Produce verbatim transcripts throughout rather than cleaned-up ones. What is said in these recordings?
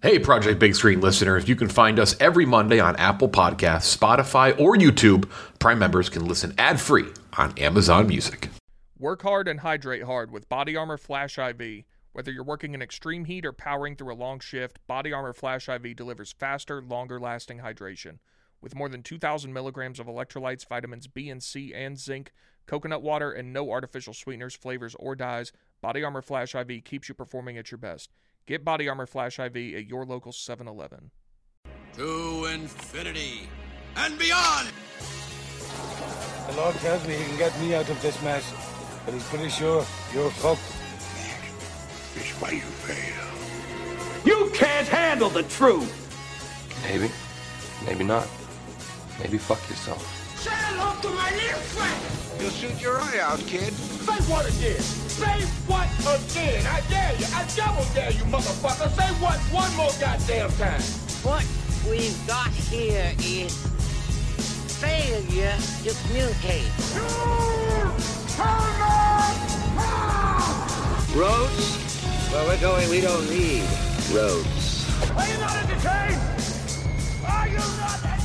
Hey, Project Big Screen listeners, you can find us every Monday on Apple Podcasts, Spotify, or YouTube. Prime members can listen ad-free on Amazon Music. Work hard and hydrate hard with Body Armor Flash I V. Whether you're working in extreme heat or powering through a long shift, Body Armor Flash I V delivers faster, longer-lasting hydration. With more than two thousand milligrams of electrolytes, vitamins B and C, and zinc, coconut water, and no artificial sweeteners, flavors, or dyes, Body Armor Flash I V keeps you performing at your best. Get Body Armor Flash I V at your local seven eleven. To infinity and beyond! The Lord tells me he can get me out of this mess, but he's pretty sure you're fucked. It's why you fail. You can't handle the truth! Maybe. Maybe not. Maybe fuck yourself. Say hello to my little friend! You'll shoot your eye out, kid. Say what again? Say what again? I dare you. I double dare you, motherfucker. Say what one more goddamn time. What we've got here is failure to communicate. Roads? Where we're going, we don't need roads. Are you not entertained? Are you not entertained?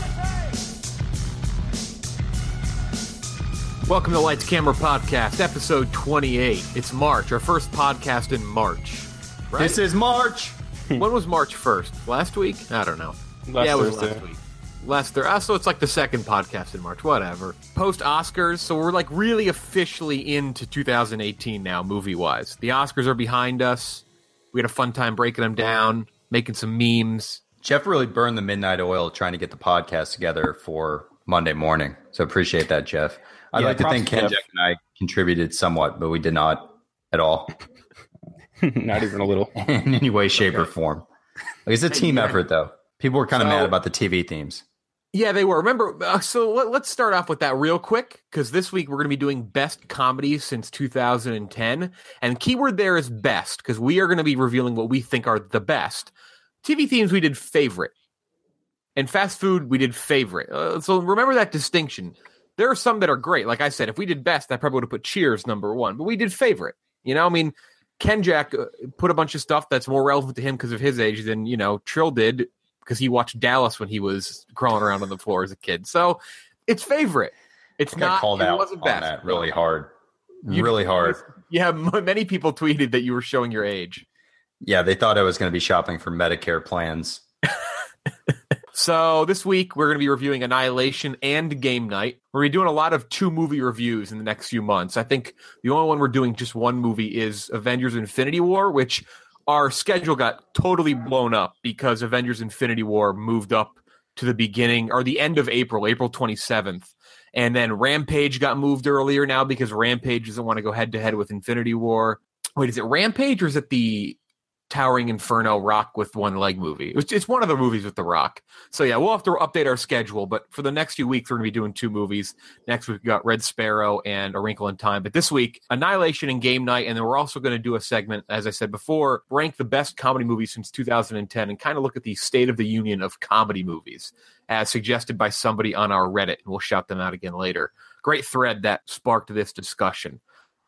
Welcome to Lights Camera Podcast, episode twenty-eight. It's March, our first podcast in March. Right? This is March. When was March first? Last week? I don't know. Last yeah, it was Thursday. last week. Last Thursday. So it's like the second podcast in March. Whatever. Post-Oscars, so we're like really officially into two thousand eighteen now, movie-wise. The Oscars are behind us. We had a fun time breaking them down, making some memes. Jeff really burned the midnight oil trying to get the podcast together for Monday morning. So appreciate that, Jeff. I'd Yeah, like to props think to Ken, Jeff. Jeff, and I contributed somewhat, but we did not at all. Not even a little. In any way, shape, or form. Like, it's a team Yeah. effort, though. People were kind of So- mad about the T V themes. Yeah, they were. Remember, uh, so let, let's start off with that real quick, because this week we're going to be doing best comedies since two thousand ten. And keyword there is best, because we are going to be revealing what we think are the best. T V themes, we did favorite. And fast food, we did favorite. Uh, so remember that distinction. There are some that are great. Like I said, if we did best, I probably would have put Cheers number one. But we did favorite. You know, I mean, Ken Jack uh, put a bunch of stuff that's more relevant to him because of his age than, you know, Trill did because he watched Dallas when he was crawling around on the floor as a kid. So it's favorite. It's I got not. called it out wasn't on best. that really hard. You- really hard. Yeah, m- many people tweeted that you were showing your age. Yeah, they thought I was going to be shopping for Medicare plans. So this week we're going to be reviewing Annihilation and Game Night. We're going to be doing a lot of two movie reviews in the next few months. I think the only one we're doing just one movie is Avengers Infinity War, which our schedule got totally blown up because Avengers Infinity War moved up to the beginning or the end of April, April twenty-seventh. And then Rampage got moved earlier now because Rampage doesn't want to go head to head with Infinity War. Wait, is it Rampage or is it the Towering Inferno Rock with one leg movie? It's, it's one of the movies with the Rock. So yeah, we'll have to update our schedule, but for the next few weeks, we're going to be doing two movies. Next week, we got Red Sparrow and A Wrinkle in Time. But this week, Annihilation and Game Night. And then we're also going to do a segment, as I said before, rank the best comedy movies since two thousand ten and kind of look at the state of the union of comedy movies as suggested by somebody on our Reddit. And we'll shout them out again later. Great thread that sparked this discussion.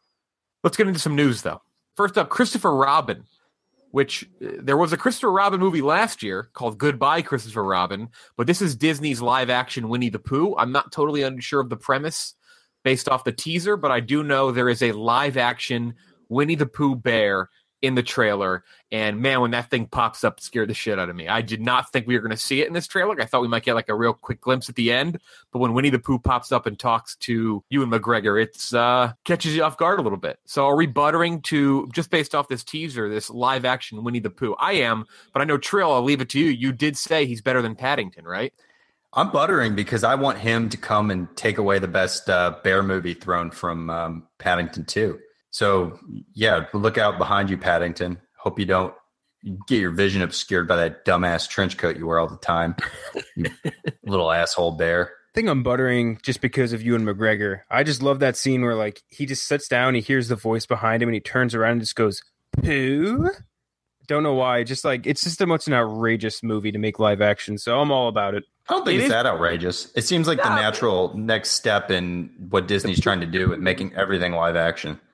Let's get into some news, though. First up, Christopher Robin, which uh, there was a Christopher Robin movie last year called Goodbye, Christopher Robin, but this is Disney's live-action Winnie the Pooh. I'm not totally unsure of the premise based off the teaser, but I do know there is a live-action Winnie the Pooh bear in the trailer, and man, when that thing pops up, it scared the shit out of me. I did not think we were going to see it in this trailer. I thought we might get like a real quick glimpse at the end, but when Winnie the Pooh pops up and talks to Ewan McGregor, it's uh, catches you off guard a little bit. So are we buttering to, just based off this teaser, this live-action Winnie the Pooh? I am, but I know, Trill, I'll leave it to you. You did say he's better than Paddington, right? I'm buttering because I want him to come and take away the best uh, bear movie thrown from um, Paddington two. So, yeah, look out behind you, Paddington. Hope you don't get your vision obscured by that dumbass trench coat you wear all the time, you little asshole bear. I think I'm buttering just because of Ewan McGregor. I just love that scene where, like, he just sits down, he hears the voice behind him, and he turns around and just goes, "Pooh?" Don't know why. Just like, it's just the most an outrageous movie to make live action, so I'm all about it. I don't think It it's is- that outrageous. It seems like the natural next step in what Disney's trying to do with making everything live action.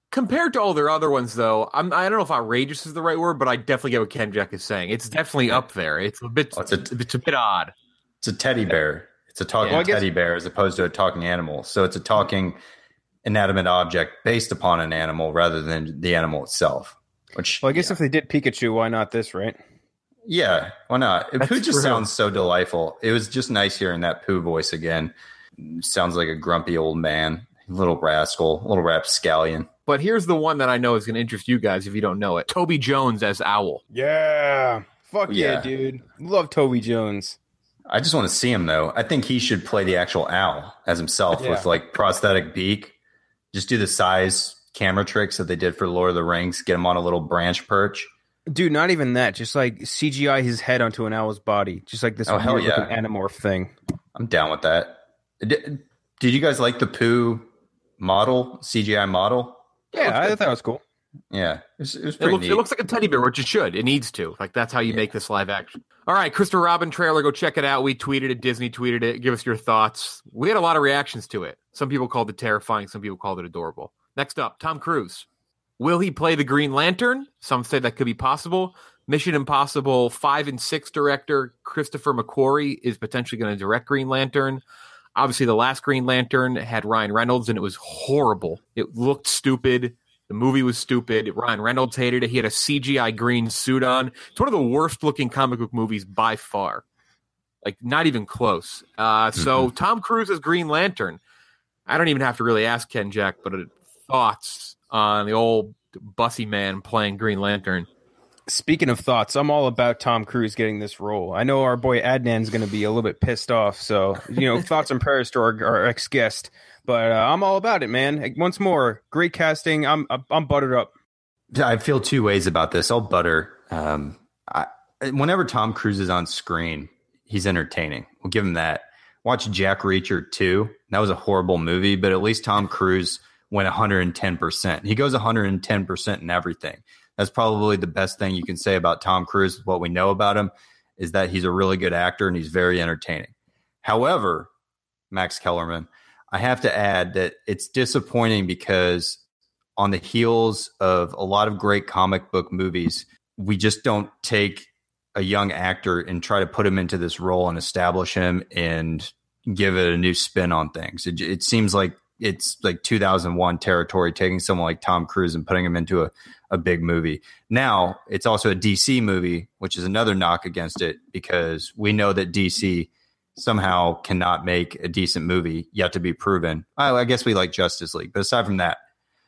Compared to all their other ones, though, I'm, I don't know if outrageous is the right word, but I definitely get what Ken Jack is saying. It's definitely up there. It's a bit, oh, it's, a, it's a bit odd. It's a teddy bear. It's a talking yeah, teddy bear as opposed to a talking animal. So it's a talking inanimate object based upon an animal rather than the animal itself. Which, well, I guess yeah. if they did Pikachu, why not this, right? Yeah, why not? That's Pooh just true. sounds so delightful. It was just nice hearing that Pooh voice again. Sounds like a grumpy old man, little rascal, little rapscallion. But here's the one that I know is going to interest you guys if you don't know it. Toby Jones as Owl. Yeah. Fuck yeah, Yeah. dude. Love Toby Jones. I just want to see him, though. I think he should play the actual owl as himself Yeah. with, like, prosthetic beak. Just do the size camera tricks that they did for Lord of the Rings. Get him on a little branch perch. Dude, not even that. Just like C G I his head onto an owl's body. Just like this Oh, hell weird yeah. looking Animorph thing. I'm down with that. Did, did you guys like the Pooh model, C G I model? Yeah, I thought that was cool. Yeah, it was, it was It pretty looks, neat. it looks like a teddy bear, which it should. It needs to. Like, that's how you make this live action. All right, Christopher Robin trailer. Go check it out. We tweeted it. Disney tweeted it. Give us your thoughts. We had a lot of reactions to it. Some people called it terrifying. Some people called it adorable. Next up, Tom Cruise. Will he play the Green Lantern? Some say that could be possible. Mission Impossible five and six director Christopher McQuarrie is potentially going to direct Green Lantern. Obviously, the last Green Lantern had Ryan Reynolds, and it was horrible. It looked stupid. The movie was stupid. Ryan Reynolds hated it. He had a C G I green suit on. It's one of the worst-looking comic book movies by far. Like, not even close. Uh, mm-hmm. So, Tom Cruise as Green Lantern. I don't even have to really ask Ken Jack, but uh, thoughts on the old bussy man playing Green Lantern? Speaking of thoughts, I'm all about Tom Cruise getting this role. I know our boy Adnan's going to be a little bit pissed off. So, you know, thoughts and prayers to our, our ex-guest. But uh, I'm all about it, man. Once more, great casting. I'm I'm buttered up. I feel two ways about this. I'll butter. Um, I, whenever Tom Cruise is on screen, he's entertaining. We'll give him that. Watch Jack Reacher two. That was a horrible movie, but at least Tom Cruise went one hundred ten percent. He goes one hundred ten percent in everything. That's probably the best thing you can say about Tom Cruise. What we know about him is that he's a really good actor and he's very entertaining. However, Max Kellerman, I have to add that it's disappointing because on the heels of a lot of great comic book movies, we just don't take a young actor and try to put him into this role and establish him and give it a new spin on things. It, it seems like it's like two thousand one territory, taking someone like Tom Cruise and putting him into a, a big movie. Now, it's also a D C movie, which is another knock against it because we know that D C somehow cannot make a decent movie, yet to be proven. I, I guess we like Justice League, but aside from that,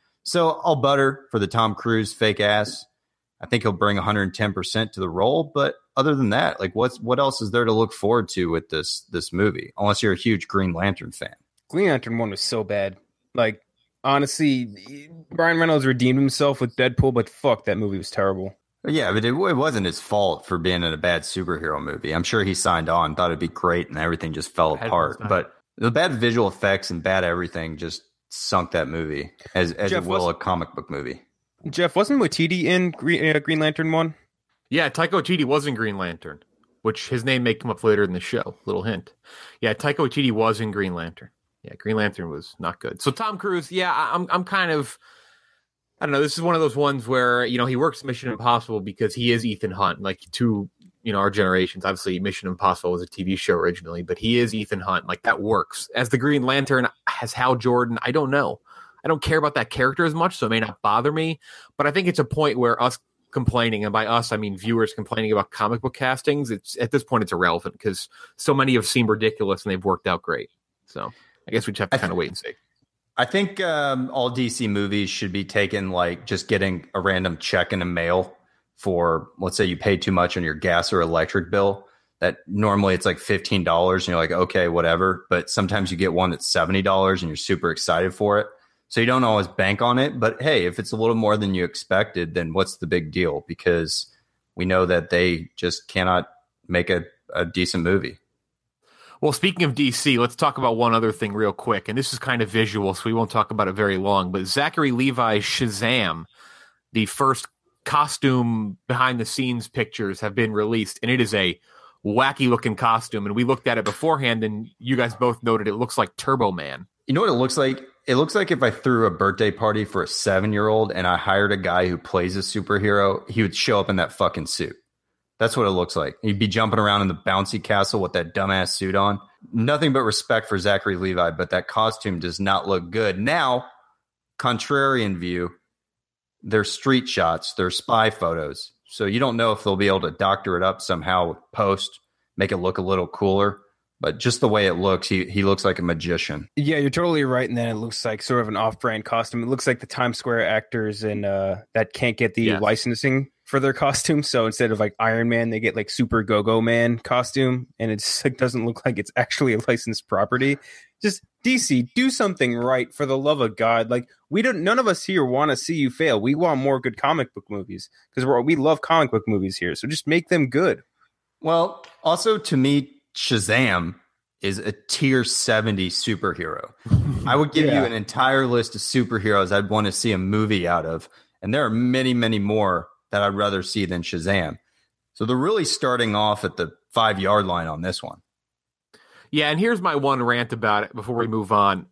so I'll butter for the Tom Cruise fake ass. I think he'll bring one hundred ten percent to the role, but other than that, like what's what else is there to look forward to with this this movie? Unless you're a huge Green Lantern fan. Green Lantern one was so bad. Like honestly, Ryan Reynolds redeemed himself with Deadpool, but fuck, that movie was terrible. Yeah, but it, it wasn't his fault for being in a bad superhero movie. I'm sure he signed on, thought it'd be great, and everything just fell apart. But the bad visual effects and bad everything just sunk that movie, as as Jeff, it will was, a comic book movie. Jeff, wasn't Waititi in Green, uh, Green Lantern one? Yeah, Taika Waititi was in Green Lantern, which his name may come up later in the show. Little hint. Yeah, Taika Waititi was in Green Lantern. Yeah, Green Lantern was not good. So Tom Cruise, yeah, I'm I'm kind of, I don't know. This is one of those ones where, you know, he works Mission Impossible because he is Ethan Hunt. Like, to, you know, our generations, obviously Mission Impossible was a T V show originally, but he is Ethan Hunt. Like, that works. As the Green Lantern, as Hal Jordan, I don't know. I don't care about that character as much, so it may not bother me. But I think it's a point where us complaining, and by us, I mean viewers complaining about comic book castings, it's at this point, it's irrelevant because so many have seemed ridiculous and they've worked out great. So I guess we just have to kind of wait and see. I think um, all D C movies should be taken like just getting a random check in the mail for, let's say you pay too much on your gas or electric bill. That normally it's like fifteen dollars and you're like, okay, whatever. But sometimes you get one that's seventy dollars and you're super excited for it. So you don't always bank on it. But hey, if it's a little more than you expected, then what's the big deal? Because we know that they just cannot make a, a decent movie. Well, speaking of D C, let's talk about one other thing real quick. And this is kind of visual, so we won't talk about it very long. But Zachary Levi's Shazam, the first costume behind-the-scenes pictures have been released. And it is a wacky-looking costume. And we looked at it beforehand, and you guys both noted it looks like Turbo Man. You know what it looks like? it looks like if I threw a birthday party for a seven-year-old and I hired a guy who plays a superhero, he would show up in that fucking suit. That's what it looks like. He'd be jumping around in the bouncy castle with that dumbass suit on. Nothing but respect for Zachary Levi, but that costume does not look good. Now, contrarian view, they're street shots, they're spy photos. So you don't know if they'll be able to doctor it up somehow with post, make it look a little cooler. But just the way it looks, he he looks like a magician. Yeah, you're totally right. And then it looks like sort of an off-brand costume. It looks like the Times Square actors and uh, that can't get the Yes. licensing for their costume. So instead of like Iron Man, they get like Super Go-Go Man costume. And it just like, doesn't look like it's actually a licensed property. Just D C, do something right for the love of God. Like we don't, none of us here want to see you fail. We want more good comic book movies because we're we love comic book movies here. So just make them good. Well, also to me, Shazam is a tier seventy superhero. I would give Yeah. you an entire list of superheroes I'd want to see a movie out of. And there are many, many more that I'd rather see than Shazam. So they're really starting off at the five yard line on this one. Yeah, and here's my one rant about it before we move on.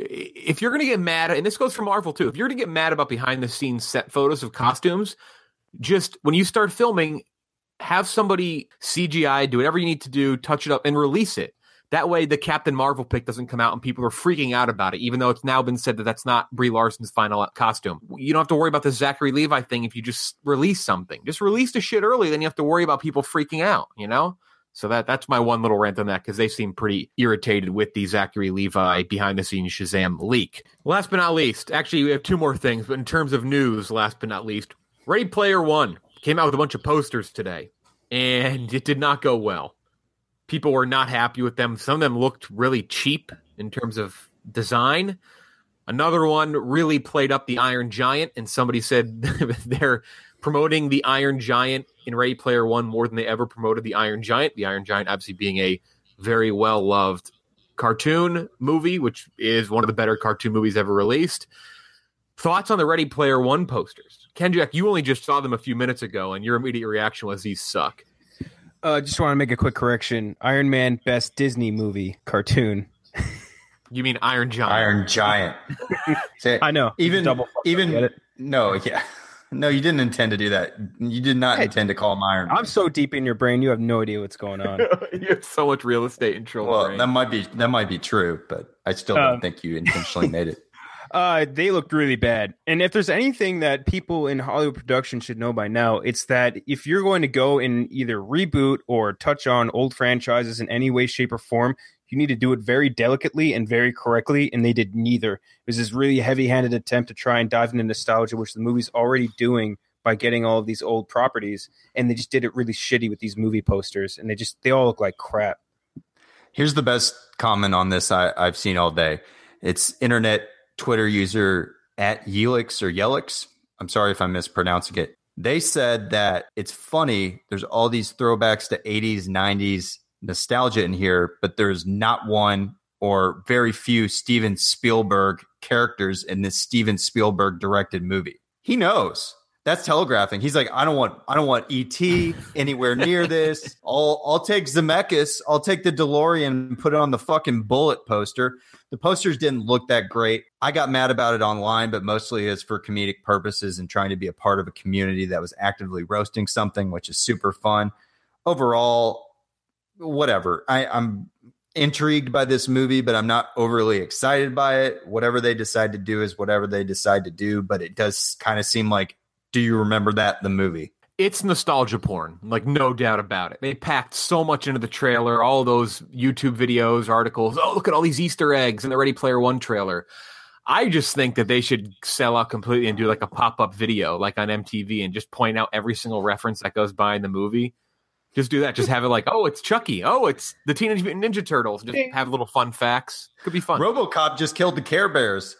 If you're going to get mad, and this goes for Marvel too, if you're going to get mad about behind the scenes set photos of costumes, just when you start filming, have somebody C G I, do whatever you need to do, touch it up, and release it. That way, the Captain Marvel pick doesn't come out and people are freaking out about it, even though it's now been said that that's not Brie Larson's final costume. You don't have to worry about the Zachary Levi thing if you just release something. Just release the shit early, then you have to worry about people freaking out, you know? So that that's my one little rant on that, because they seem pretty irritated with the Zachary Levi behind-the-scenes Shazam leak. Last but not least, actually, we have two more things, but in terms of news, last but not least, Ready Player One came out with a bunch of posters today, and it did not go well. People were not happy with them. Some of them looked really cheap in terms of design. Another one really played up the Iron Giant, and somebody said they're promoting the Iron Giant in Ready Player One more than they ever promoted the Iron Giant. The Iron Giant obviously being a very well-loved cartoon movie, which is one of the better cartoon movies ever released. Thoughts on the Ready Player One posters? Kenjack, you only just saw them a few minutes ago, and your immediate reaction was these suck. Uh, just want to make a quick correction. Iron Man, best Disney movie cartoon. You mean Iron Giant? Iron Giant. See, I know. Even Double fuck, even get it? no, yeah. No, you didn't intend to do that. You did not Hey, intend to call him Iron Man. I'm so deep in your brain, you have no idea what's going on. You have so much real estate in Troll Well, brain. that might be that might be true, but I still Um, don't think you intentionally made it. Uh, they looked really bad. And if there's anything that people in Hollywood production should know by now, it's that if you're going to go and either reboot or touch on old franchises in any way, shape, or form, you need to do it very delicately and very correctly, and they did neither. It was this really heavy-handed attempt to try and dive into nostalgia, which the movie's already doing by getting all of these old properties, and they just did it really shitty with these movie posters, and they just they all look like crap. Here's the best comment on this I, I've seen all day. It's internet Twitter user at Yelix or Yelix. I'm sorry if I'm mispronouncing it. They said that it's funny. There's all these throwbacks to eighties, nineties nostalgia in here, but there's not one or very few Steven Spielberg characters in this Steven Spielberg directed movie. He knows. That's telegraphing. He's like, I don't want, I don't want E T anywhere near this. I'll, I'll take Zemeckis. I'll take the DeLorean and put it on the fucking Bullet poster. The posters didn't look that great. I got mad about it online, but mostly it's for comedic purposes and trying to be a part of a community that was actively roasting something, which is super fun. Overall, whatever. I, I'm intrigued by this movie, but I'm not overly excited by it. Whatever they decide to do is whatever they decide to do, but it does kind of seem like, do you remember that, the movie? It's nostalgia porn, like no doubt about it. They packed so much into the trailer, all those YouTube videos, articles. Oh, look at all these Easter eggs in the Ready Player One trailer. I just think that they should sell out completely and do like a pop-up video, like on M T V, and just point out every single reference that goes by in the movie. Just do that. Just have it like, oh, it's Chucky. Oh, it's the Teenage Mutant Ninja Turtles. Just have little fun facts. Could be fun. RoboCop just killed the Care Bears.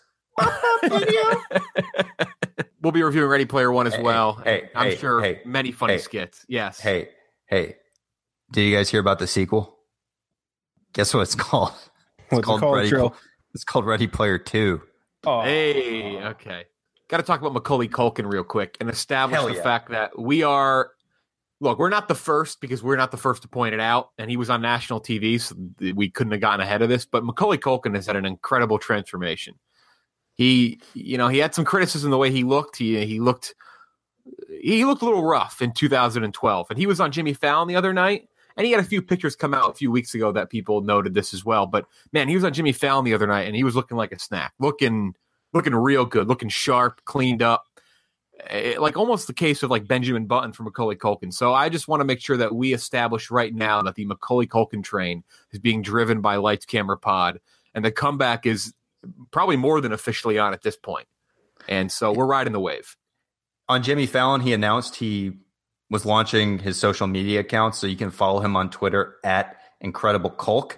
We'll be reviewing Ready Player One as Hey, well. hey, I'm hey, sure hey, many funny hey. skits. Yes. Hey, hey, did you guys hear about the sequel? Guess what it's called? It's What's it called, Ready. Trill? It's called Ready Player Two. Oh, Hey, okay. Got to talk about Macaulay Culkin real quick and establish Hell the yeah. fact that we are. Look, we're not the first because we're not the first to point it out, and he was on national T V, so we couldn't have gotten ahead of this. But Macaulay Culkin has had an incredible transformation. He, you know, he had some criticism the way he looked. He he looked he looked a little rough in two thousand twelve, and he was on Jimmy Fallon the other night, and he had a few pictures come out a few weeks ago that people noted this as well. But man, he was on Jimmy Fallon the other night, and he was looking like a snack, looking looking real good, looking sharp, cleaned up. It, like almost the case of like Benjamin Button for Macaulay Culkin. So I just want to make sure that we establish right now that the Macaulay Culkin train is being driven by Lights Camera Pod, and the comeback is probably more than officially on at this point. And so we're riding the wave. On Jimmy Fallon, he announced he was launching his social media accounts, so you can follow him on Twitter at Incredible Culk.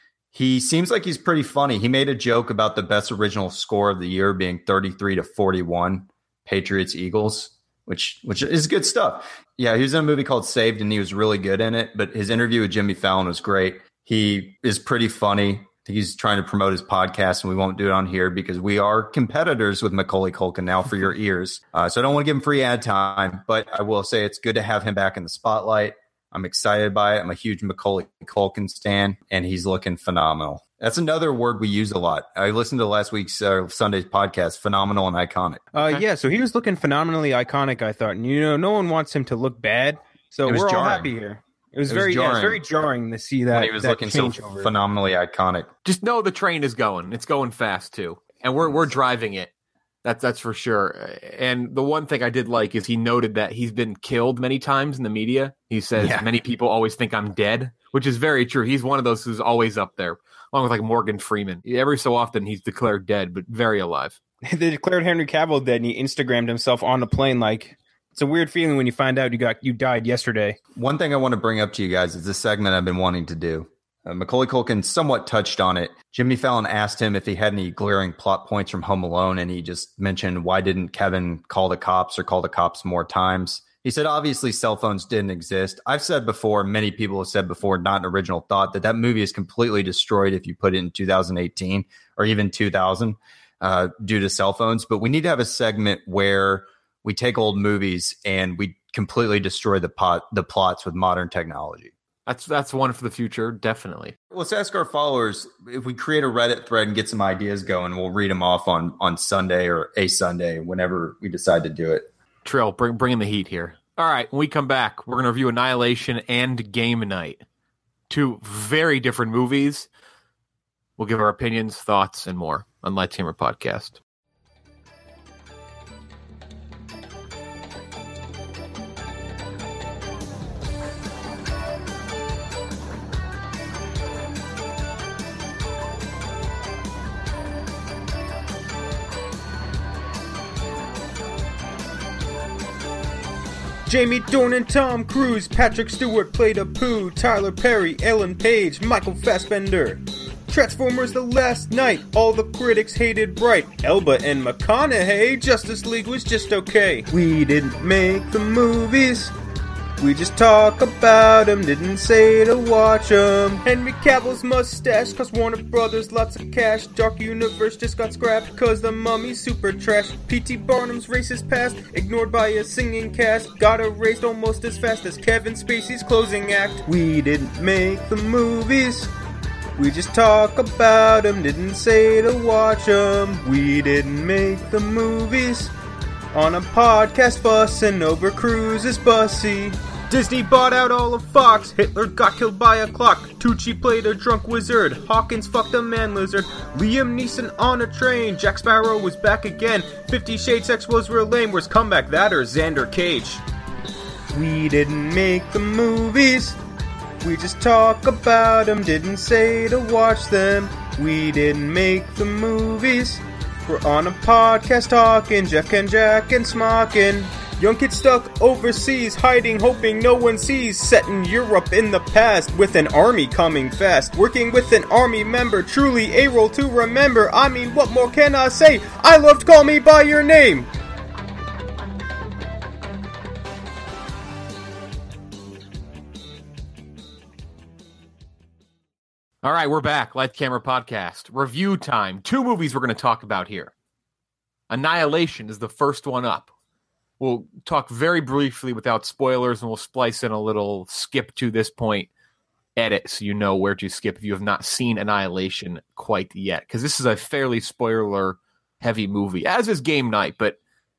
He seems like he's pretty funny. He made a joke about the best original score of the year being thirty-three to forty-one. Patriots Eagles, which which is good stuff. Yeah, he was in a movie called Saved, and he was really good in it. But his interview with Jimmy Fallon was great. He is pretty funny. He's trying to promote his podcast, and we won't do it on here because we are competitors with Macaulay Culkin now for your ears. Uh, so I don't want to give him free ad time, but I will say it's good to have him back in the spotlight. I'm excited by it. I'm a huge Macaulay Culkin stan, and he's looking phenomenal. That's another word we use a lot. I listened to last week's uh, Sunday's podcast, phenomenal and iconic. Uh, yeah, so he was looking phenomenally iconic, I thought. And, you know, no one wants him to look bad, so we're jarring. all happy here. It was, it was very jarring. Yeah, it was very jarring to see that. When he was that looking so changeover. phenomenally iconic. Just know the train is going. It's going fast, too. And we're we're driving it. That's that's for sure. And the one thing I did like is he noted that he's been killed many times in the media. He says Yeah. many people always think I'm dead, which is very true. He's one of those who's always up there, along with like Morgan Freeman. Every so often he's declared dead, but very alive. They declared Henry Cavill dead, and he Instagrammed himself on the plane. Like, it's a weird feeling when you find out you got you died yesterday. One thing I want to bring up to you guys is this segment I've been wanting to do. Uh, Macaulay Culkin somewhat touched on it. Jimmy Fallon asked him if he had any glaring plot points from Home Alone, and he just mentioned, why didn't Kevin call the cops or call the cops more times? He said, obviously, cell phones didn't exist. I've said before, many people have said before, not an original thought, that that movie is completely destroyed if you put it in two thousand eighteen or even two thousand uh, due to cell phones. But we need to have a segment where we take old movies and we completely destroy the pot, the plots with modern technology. That's that's one for the future, definitely. Let's ask our followers if we create a Reddit thread and get some ideas going. We'll read them off on, on Sunday or a Sunday, whenever we decide to do it. Trill, bring bring in the heat here. All right, when we come back, we're going to review Annihilation and Game Night. Two very different movies. We'll give our opinions, thoughts, and more on Lights Camera Podcast. Jamie Dornan, Tom Cruise, Patrick Stewart played Apu, Tyler Perry, Ellen Page, Michael Fassbender. Transformers The Last Night, all the critics hated Bright. Elba and McConaughey, Justice League was just okay. We didn't make the movies, we just talk about them, didn't say to watch them. Henry Cavill's mustache cost Warner Brothers lots of cash. Dark Universe just got scrapped cause the Mummy's super trash. P T Barnum's racist past, ignored by a singing cast, got erased almost as fast as Kevin Spacey's closing act. We didn't make the movies, we just talk about them, didn't say to watch them. We didn't make the movies, on a podcast fussing over Cruise's bussy. Disney bought out all of Fox, Hitler got killed by a clock, Tucci played a drunk wizard, Hawkins fucked a man lizard, Liam Neeson on a train, Jack Sparrow was back again, Fifty Shades X was real lame, where's Comeback That or Xander Cage? We didn't make the movies, we just talk about them, didn't say to watch them. We didn't make the movies, we're on a podcast talking Jeff, Ken, Jack, and Smockin'. Young kid stuck overseas, hiding, hoping no one sees. Set in Europe in the past, with an army coming fast. Working with an army member, truly a role to remember. I mean, what more can I say? I loved Call Me By Your Name. All right, we're back. Light Camera Podcast. Review time. Two movies we're going to talk about here. Annihilation is the first one up. We'll talk very briefly without spoilers, and we'll splice in a little skip to this point edit so you know where to skip if you have not seen Annihilation quite yet. Because this is a fairly spoiler heavy movie, as is Game Night, but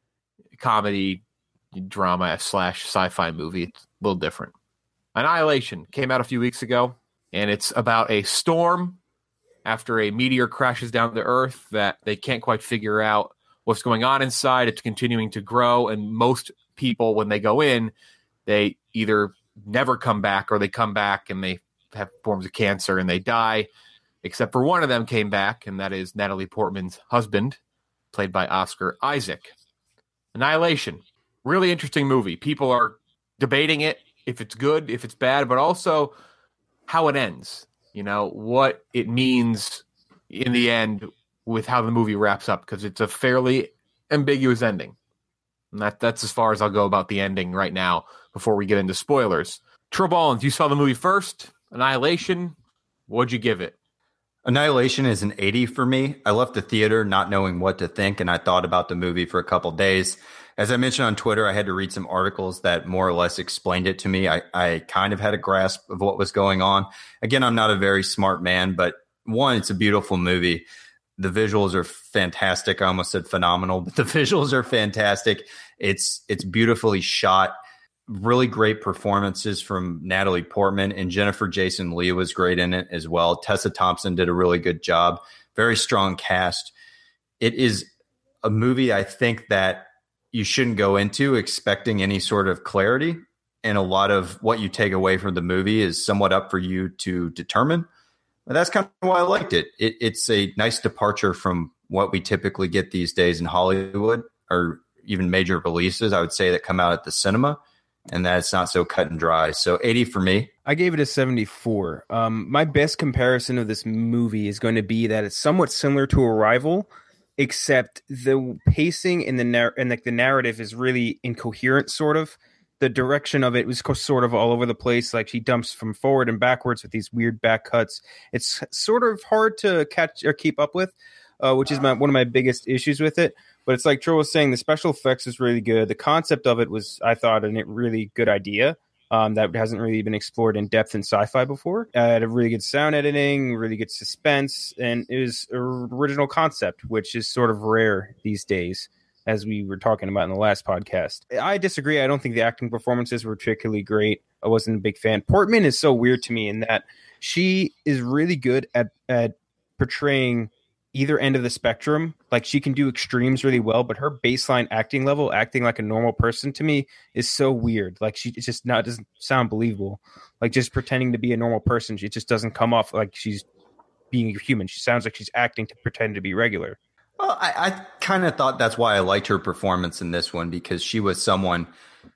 comedy, drama slash sci-fi movie. It's a little different. Annihilation came out a few weeks ago, and it's about a storm after a meteor crashes down to Earth that they can't quite figure out what's going on inside. It's continuing to grow, and most people, when they go in, they either never come back or they come back and they have forms of cancer and they die, except for one of them came back, and that is Natalie Portman's husband, played by Oscar Isaac. Annihilation. Really interesting movie. People are debating it, if it's good, if it's bad, but also how it ends. You know, what it means in the end with how the movie wraps up, because it's a fairly ambiguous ending. And that, that's as far as I'll go about the ending right now before we get into spoilers. Trill Ballins, you saw the movie first. Annihilation, what'd you give it? Annihilation is an eighty for me. I left the theater not knowing what to think, and I thought about the movie for a couple days. As I mentioned on Twitter, I had to read some articles that more or less explained it to me. I, I kind of had a grasp of what was going on. Again, I'm not a very smart man, but one, it's a beautiful movie. The visuals are fantastic. I almost said phenomenal, but the visuals are fantastic. It's it's beautifully shot. Really great performances from Natalie Portman, and Jennifer Jason Leigh was great in it as well. Tessa Thompson did a really good job. Very strong cast. It is a movie I think that you shouldn't go into expecting any sort of clarity, and a lot of what you take away from the movie is somewhat up for you to determine. But that's kind of why I liked it. it. It's a nice departure from what we typically get these days in Hollywood, or even major releases, I would say, that come out at the cinema, and that it's not so cut and dry. So eighty for me. I gave it a seventy-four. Um, my best comparison of this movie is going to be that it's somewhat similar to Arrival, except the pacing and the nar- and like the narrative is really incoherent. Sort of the direction of it was co- sort of all over the place. Like she dumps from forward and backwards with these weird back cuts. It's sort of hard to catch or keep up with, uh, which is my, one of my biggest issues with it. But it's like Trill was saying, the special effects is really good. The concept of it was, I thought, a really good idea. Um, that hasn't really been explored in depth in sci-fi before. Uh, it had a really good sound editing, really good suspense, and it was an original concept, which is sort of rare these days, as we were talking about in the last podcast. I disagree. I don't think the acting performances were particularly great. I wasn't a big fan. Portman is so weird to me in that she is really good at, at portraying either end of the spectrum. Like she can do extremes really well, but her baseline acting level, acting like a normal person, to me is so weird. Like she it's just not doesn't sound believable. Like just pretending to be a normal person, it just doesn't come off like she's being a human. She sounds like she's acting to pretend to be regular. Well, I, I kind of thought that's why I liked her performance in this one, because she was someone,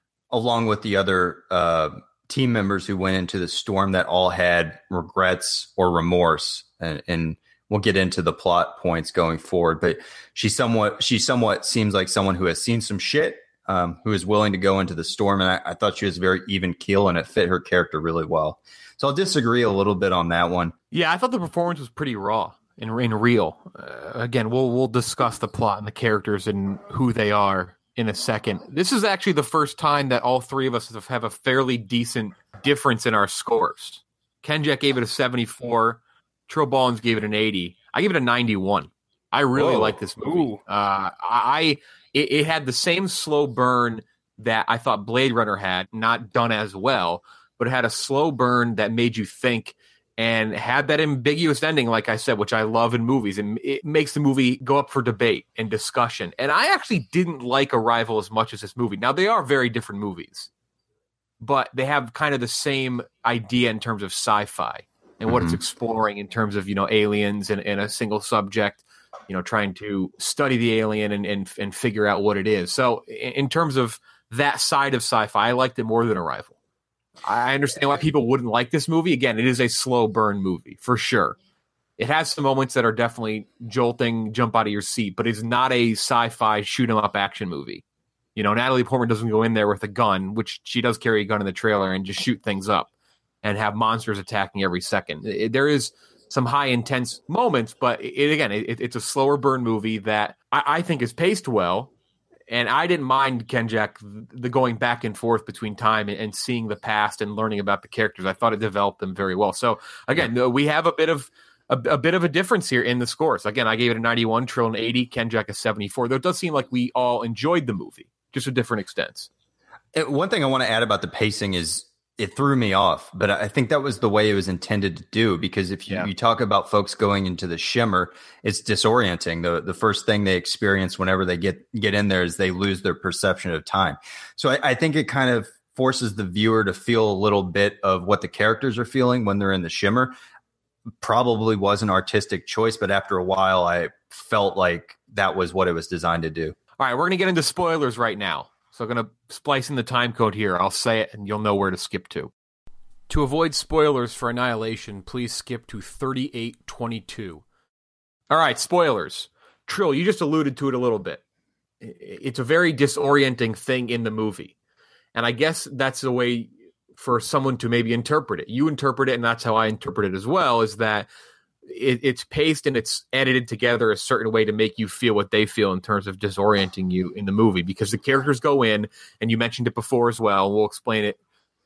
along with the other uh, team members who went into the storm, that all had regrets or remorse, and, and we'll get into the plot points going forward, but she somewhat she somewhat seems like someone who has seen some shit, um, who is willing to go into the storm, and I, I thought she was very even keel, and it fit her character really well. So I'll disagree a little bit on that one. Yeah, I thought the performance was pretty raw and, and real. Uh, again, we'll we'll discuss the plot and the characters and who they are in a second. This is actually the first time that all three of us have, have a fairly decent difference in our scores. Kenjack gave it a seventy-four. Trill Ballins gave it an eighty. I gave it a ninety-one. I really Whoa. like this movie. Uh, I it, it had the same slow burn that I thought Blade Runner had, not done as well, but it had a slow burn that made you think and had that ambiguous ending, like I said, which I love in movies. And it makes the movie go up for debate and discussion. And I actually didn't like Arrival as much as this movie. Now, they are very different movies, but they have kind of the same idea in terms of sci-fi and what mm-hmm. it's exploring in terms of, you know, aliens and, and a single subject, you know, trying to study the alien and, and, and figure out what it is. So in, in terms of that side of sci-fi, I liked it more than Arrival. I understand why people wouldn't like this movie. Again, it is a slow burn movie for sure. It has some moments that are definitely jolting, jump out of your seat, but it's not a sci-fi shoot 'em up action movie. You know, Natalie Portman doesn't go in there with a gun, which she does carry a gun in the trailer, and just shoot things up and have monsters attacking every second. It, there is some high intense moments, but it, again, it, it's a slower burn movie that I, I think is paced well. And I didn't mind, Kenjack, the going back and forth between time and, and seeing the past and learning about the characters. I thought it developed them very well. So again, we have a bit of a, a bit of a difference here in the scores. Again, I gave it a ninety-one, Trill an eighty, Ken Jack a seventy-four. Though it does seem like we all enjoyed the movie, just to different extents. It, one thing I want to add about the pacing is it threw me off, but I think that was the way it was intended to do, because if you, yeah. you talk about folks going into the shimmer, it's disorienting. The the first thing they experience whenever they get, get in there is they lose their perception of time. So I, I think it kind of forces the viewer to feel a little bit of what the characters are feeling when they're in the shimmer. Probably was an artistic choice, but after a while, I felt like that was what it was designed to do. All right, we're going to get into spoilers right now. So I'm going to splice in the time code here. I'll say it, and you'll know where to skip to. To avoid spoilers for Annihilation, please skip to thirty-eight twenty-two. All right, spoilers. Trill, you just alluded to it a little bit. It's a very disorienting thing in the movie. And I guess that's the way for someone to maybe interpret it. You interpret it, and that's how I interpret it as well, is that it, it's paced and it's edited together a certain way to make you feel what they feel in terms of disorienting you in the movie, because the characters go in, and you mentioned it before as well, we'll explain it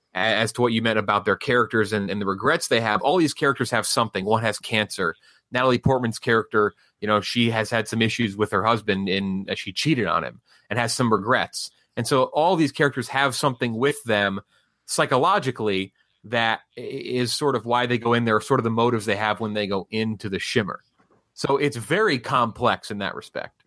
as to what you meant about their characters and, and the regrets they have. All these characters have something. One has cancer. Natalie Portman's character, you know, she has had some issues with her husband in uh, she cheated on him and has some regrets. And so all these characters have something with them psychologically that is sort of why they go in there, sort of the motives they have when they go into the shimmer. So it's very complex in that respect.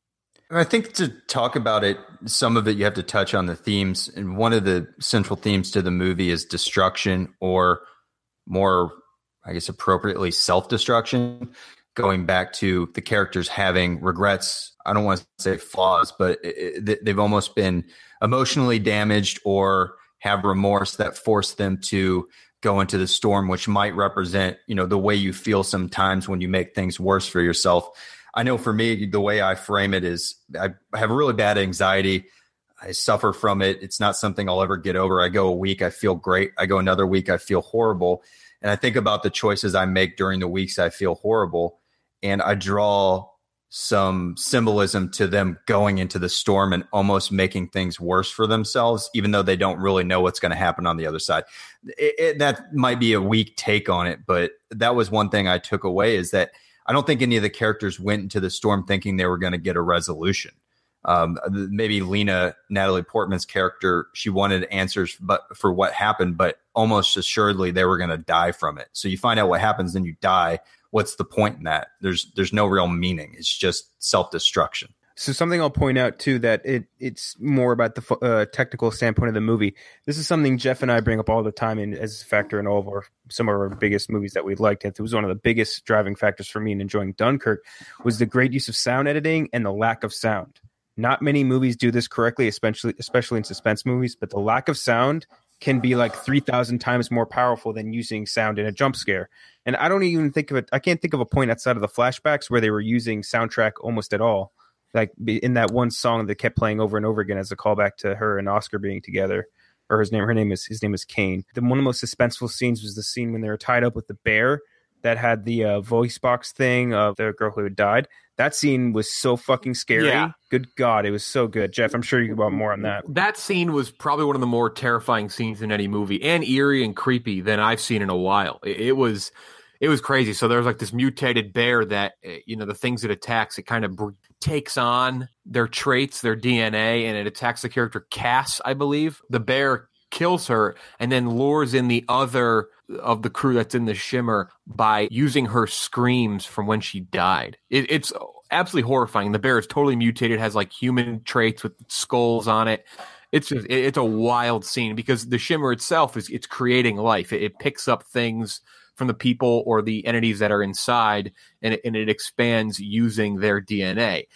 I think to talk about it, some of it you have to touch on the themes. And one of the central themes to the movie is destruction, or more, I guess, appropriately, self-destruction, going back to the characters having regrets. I don't want to say flaws, but it, it, they've almost been emotionally damaged or have remorse that force them to go into the storm, which might represent, you know, the way you feel sometimes when you make things worse for yourself. I know for me, the way I frame it is I have really bad anxiety. I suffer from it. It's not something I'll ever get over. I go a week, I feel great. I go another week, I feel horrible. And I think about the choices I make during the weeks I feel horrible. And I draw some symbolism to them going into the storm and almost making things worse for themselves, even though they don't really know what's going to happen on the other side. It, it, that might be a weak take on it, but that was one thing I took away, is that I don't think any of the characters went into the storm thinking they were going to get a resolution. Um, maybe Lena, Natalie Portman's character, she wanted answers but for what happened, but almost assuredly they were going to die from it. So you find out what happens, then you die. What's the point in that? There's there's no real meaning. It's just self-destruction. So something I'll point out too, that it it's more about the uh, technical standpoint of the movie. This is something Jeff and I bring up all the time, and as a factor in all of our some of our biggest movies that we liked. It was one of the biggest driving factors for me in enjoying Dunkirk, was the great use of sound editing and the lack of sound. Not many movies do this correctly, especially especially in suspense movies, but the lack of sound can be like three thousand times more powerful than using sound in a jump scare. And I don't even think of it. I can't think of a point outside of the flashbacks where they were using soundtrack almost at all. Like in that one song that kept playing over and over again as a callback to her and Oscar being together, or his name, her name is, his name is Kane. The one of the most suspenseful scenes was the scene when they were tied up with the bear that had the uh, voice box thing of the girl who had died. That scene was so fucking scary. Yeah. Good God, it was so good. Jeff, I'm sure you can want more on that. That scene was probably one of the more terrifying scenes in any movie, and eerie and creepy than I've seen in a while. It, it was it was crazy. So there's like this mutated bear that, you know, the things it attacks, it kind of br- takes on their traits, their D N A, and it attacks the character Cass, I believe. The bear kills her and then lures in the other of the crew that's in the shimmer by using her screams from when she died. It, it's absolutely horrifying. The bear is totally mutated, has like human traits with skulls on it. It's just, it, it's a wild scene because the shimmer itself is it's creating life. It, it picks up things from the people or the entities that are inside, and it, and it expands using their D N A.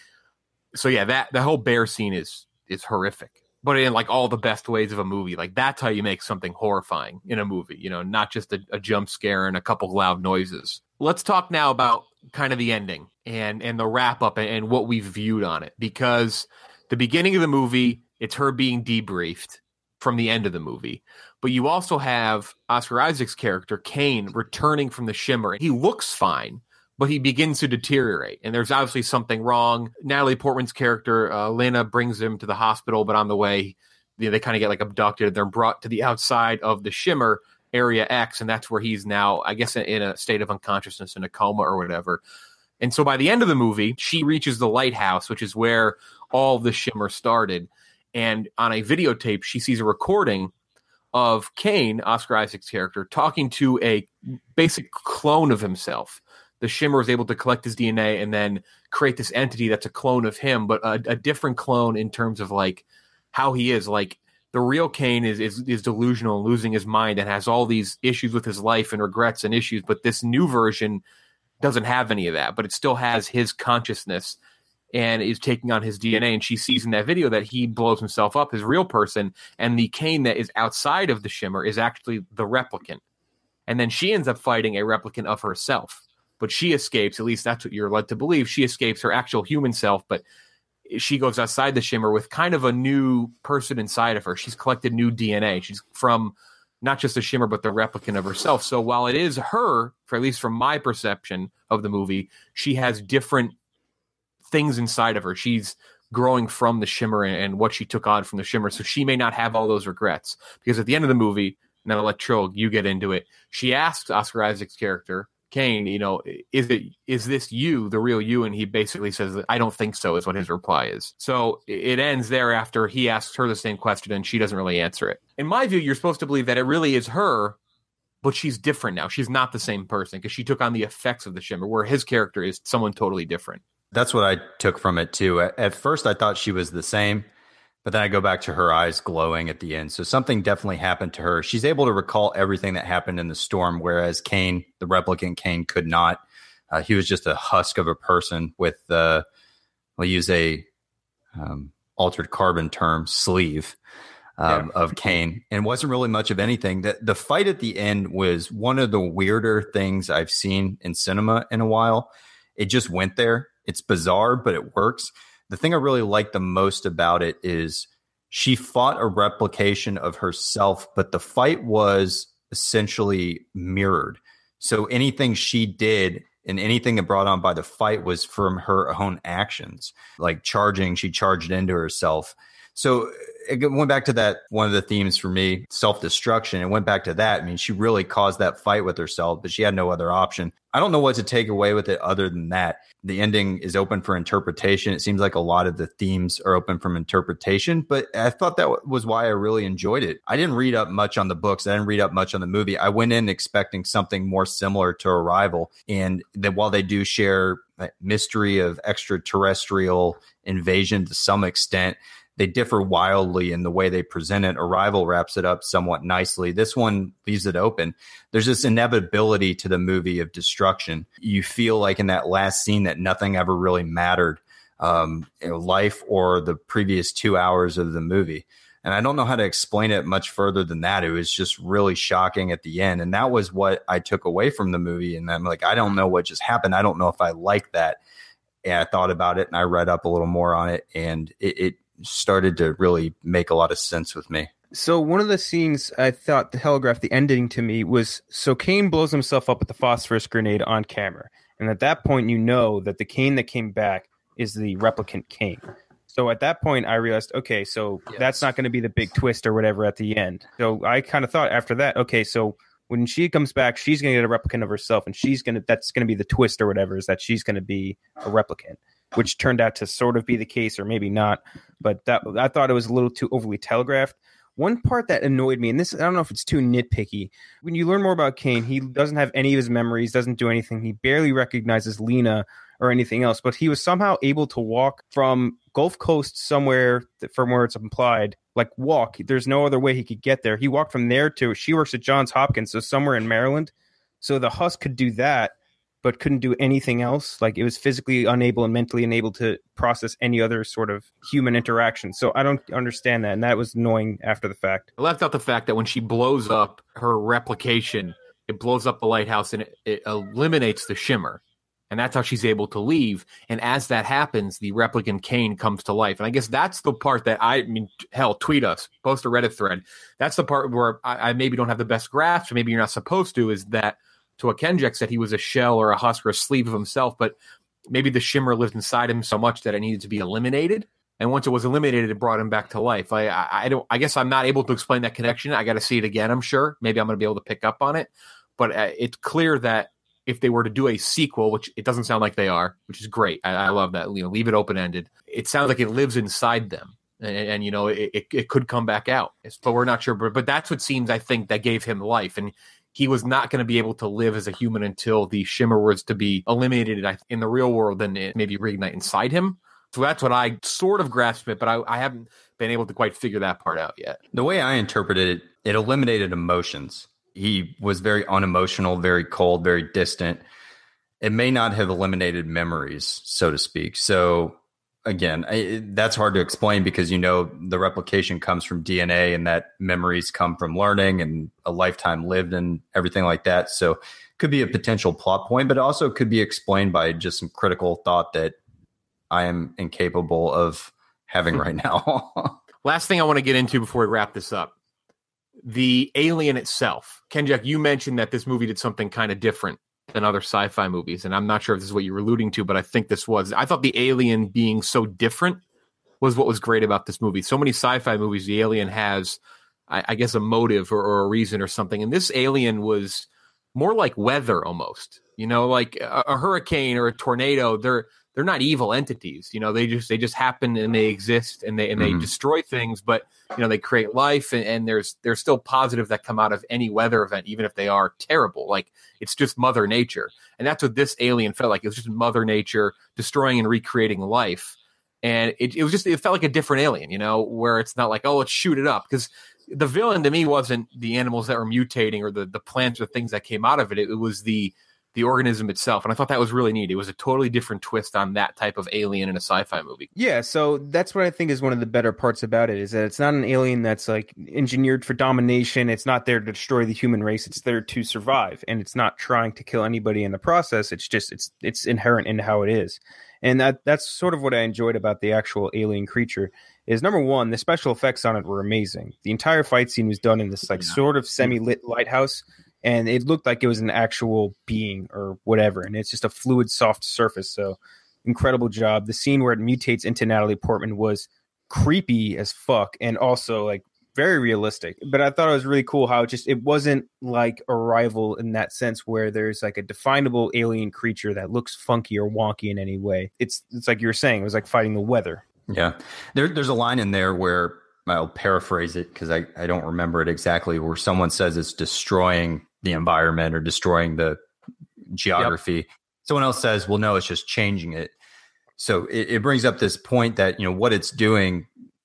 So yeah, that the whole bear scene is is horrific. But in like all the best ways of a movie. Like that's how you make something horrifying in a movie, you know, not just a, a jump scare and a couple loud noises. Let's talk now about kind of the ending and, and the wrap up and, and what we've viewed on it, because the beginning of the movie, it's her being debriefed from the end of the movie. But you also have Oscar Isaac's character, Kane, returning from the shimmer. He looks fine, but he begins to deteriorate, and there's obviously something wrong. Natalie Portman's character, uh, Lena, brings him to the hospital, but on the way, you know, they kind of get like abducted. They're brought to the outside of the shimmer, Area X, and that's where he's now, I guess, in a state of unconsciousness, in a coma or whatever. And so by the end of the movie, she reaches the lighthouse, which is where all the Shimmer started. And on a videotape, she sees a recording of Kane, Oscar Isaac's character, talking to a basic clone of himself. The Shimmer was able to collect his D N A and then create this entity that's a clone of him, but a, a different clone in terms of like how he is. Like the real Kane is, is is delusional and losing his mind and has all these issues with his life and regrets and issues. But this new version doesn't have any of that, but it still has his consciousness and is taking on his D N A. And she sees in that video that he blows himself up, his real person, and the Kane that is outside of the Shimmer is actually the replicant. And then she ends up fighting a replicant of herself. But she escapes, at least that's what you're led to believe. She escapes her actual human self, but she goes outside the Shimmer with kind of a new person inside of her. She's collected new D N A. She's from not just the Shimmer, but the replicant of herself. So while it is her, for at least from my perception of the movie, she has different things inside of her. She's growing from the Shimmer and what she took on from the Shimmer. So she may not have all those regrets, because at the end of the movie, and then I'll let Trill, you get into it. She asks Oscar Isaac's character, Kane, you know, is it, is this you, the real you? And he basically says, I don't think so, is what his reply is. So it ends there after he asks her the same question and she doesn't really answer it. In my view, you're supposed to believe that it really is her, but she's different now. She's not the same person because she took on the effects of the Shimmer, where his character is someone totally different. That's what I took from it too. At, at first I thought she was the same, but then I go back to her eyes glowing at the end. So something definitely happened to her. She's able to recall everything that happened in the storm, whereas Kane, the replicant Kane, could not. Uh, he was just a husk of a person with, uh, we'll use a um, altered carbon term, sleeve um, yeah. of Kane, and wasn't really much of anything. The, the fight at the end was one of the weirder things I've seen in cinema in a while. It just went there. It's bizarre, but it works. The thing I really like the most about it is she fought a replication of herself, but the fight was essentially mirrored. So anything she did and anything that brought on by the fight was from her own actions. Like charging, she charged into herself. So it went back to that, one of the themes for me, self-destruction. It went back to that. I mean, she really caused that fight with herself, but she had no other option. I don't know what to take away with it other than that. The ending is open for interpretation. It seems like a lot of the themes are open from interpretation, but I thought that was why I really enjoyed it. I didn't read up much on the books. I didn't read up much on the movie. I went in expecting something more similar to Arrival, and that while they do share that mystery of extraterrestrial invasion to some extent, they differ wildly in the way they present it. Arrival wraps it up somewhat nicely. This one leaves it open. There's this inevitability to the movie of destruction. You feel like in that last scene that nothing ever really mattered, um, you know, life or the previous two hours of the movie. And I don't know how to explain it much further than that. It was just really shocking at the end. And that was what I took away from the movie. And I'm like, I don't know what just happened. I don't know if I like that. And I thought about it and I read up a little more on it, and it, it started to really make a lot of sense with me. So one of the scenes I thought telegraphed the ending to me was, so Kane blows himself up with the phosphorus grenade on camera. And at that point, you know that the Kane that came back is the replicant Kane. So at that point, I realized, okay, so yes. that's not going to be the big twist or whatever at the end. So I kind of thought after that, okay, so when she comes back, she's going to get a replicant of herself, and she's going to, that's going to be the twist or whatever, is that she's going to be a replicant, which turned out to sort of be the case, or maybe not. But that, I thought it was a little too overly telegraphed. One part that annoyed me, and this, I don't know if it's too nitpicky, when you learn more about Kane, he doesn't have any of his memories, doesn't do anything. He barely recognizes Lena or anything else, but he was somehow able to walk from Gulf Coast somewhere, from where it's implied, like walk. There's no other way he could get there. He walked from there to, she works at Johns Hopkins, so somewhere in Maryland. So the Husk could do that, but couldn't do anything else. Like, it was physically unable and mentally unable to process any other sort of human interaction. So I don't understand that. And that was annoying after the fact. I left out the fact that when she blows up her replication, it blows up the lighthouse and it, it eliminates the Shimmer. And that's how she's able to leave. And as that happens, the replicant Kane comes to life. And I guess that's the part that I, I mean, hell, tweet us, post a Reddit thread. That's the part where I, I maybe don't have the best grasp, or maybe you're not supposed to, is that to what Kenjek said, he was a shell or a husk or a sleeve of himself, but maybe the Shimmer lived inside him so much that it needed to be eliminated. And once it was eliminated, it brought him back to life. I, I, I don't. I guess I'm not able to explain that connection. I got to see it again. I'm sure. Maybe I'm going to be able to pick up on it. But uh, it's clear that if they were to do a sequel, which it doesn't sound like they are, which is great. I, I love that. You know, leave it open ended. It sounds like it lives inside them, and, and you know, it, it, it could come back out. But we're not sure. But, but that's what seems, I think, that gave him life. And he was not going to be able to live as a human until the shimmer was to be eliminated in the real world and it maybe reignite inside him. So that's what I sort of grasped it, but I, I haven't been able to quite figure that part out yet. The way I interpreted it, it eliminated emotions. He was very unemotional, very cold, very distant. It may not have eliminated memories, so to speak. So again, I, that's hard to explain because, you know, the replication comes from D N A and that memories come from learning and a lifetime lived and everything like that. So it could be a potential plot point, but also could be explained by just some critical thought that I am incapable of having right now. Last thing I want to get into before we wrap this up. The alien itself. Kenjac, you mentioned that this movie did something kind of different than other sci-fi movies, and I'm not sure if this is what you were alluding to, but I think this was. I thought the alien being so different was what was great about this movie. So many sci-fi movies, the alien has, I, I guess, a motive or, or a reason or something, and this alien was more like weather almost. You know, like a, a hurricane or a tornado. They're they're not evil entities. You know, they just they just happen and they exist and they and they mm-hmm. destroy things, but you know, they create life and, and there's there's still positive that come out of any weather event, even if they are terrible. Like it's just Mother Nature. And that's what this alien felt like. It was just Mother Nature destroying and recreating life. And it, it was just, it felt like a different alien, you know, where it's not like, oh, let's shoot it up. Because the villain to me wasn't the animals that were mutating or the, the plants or things that came out of it. It, it was the the organism itself. And I thought that was really neat. It was a totally different twist on that type of alien in a sci-fi movie. Yeah, so that's what I think is one of the better parts about it, is that it's not an alien that's like engineered for domination. It's not there to destroy the human race. It's there to survive. And it's not trying to kill anybody in the process. It's just, it's it's inherent in how it is. And that that's sort of what I enjoyed about the actual alien creature is, number one, the special effects on it were amazing. The entire fight scene was done in this like sort of semi-lit lighthouse. And it looked like it was an actual being or whatever. And it's just a fluid, soft surface. So incredible job. The scene where it mutates into Natalie Portman was creepy as fuck and also like very realistic. But I thought it was really cool how it just, it wasn't like Arrival in that sense where there's like a definable alien creature that looks funky or wonky in any way. It's it's like you were saying, it was like fighting the weather. Yeah. There, there's a line in there where I'll paraphrase it because I, I don't remember it exactly, where someone says it's destroying the environment or destroying the geography. Yep. Someone else says, well, no, it's just changing it. So it, it brings up this point that, you know, what it's doing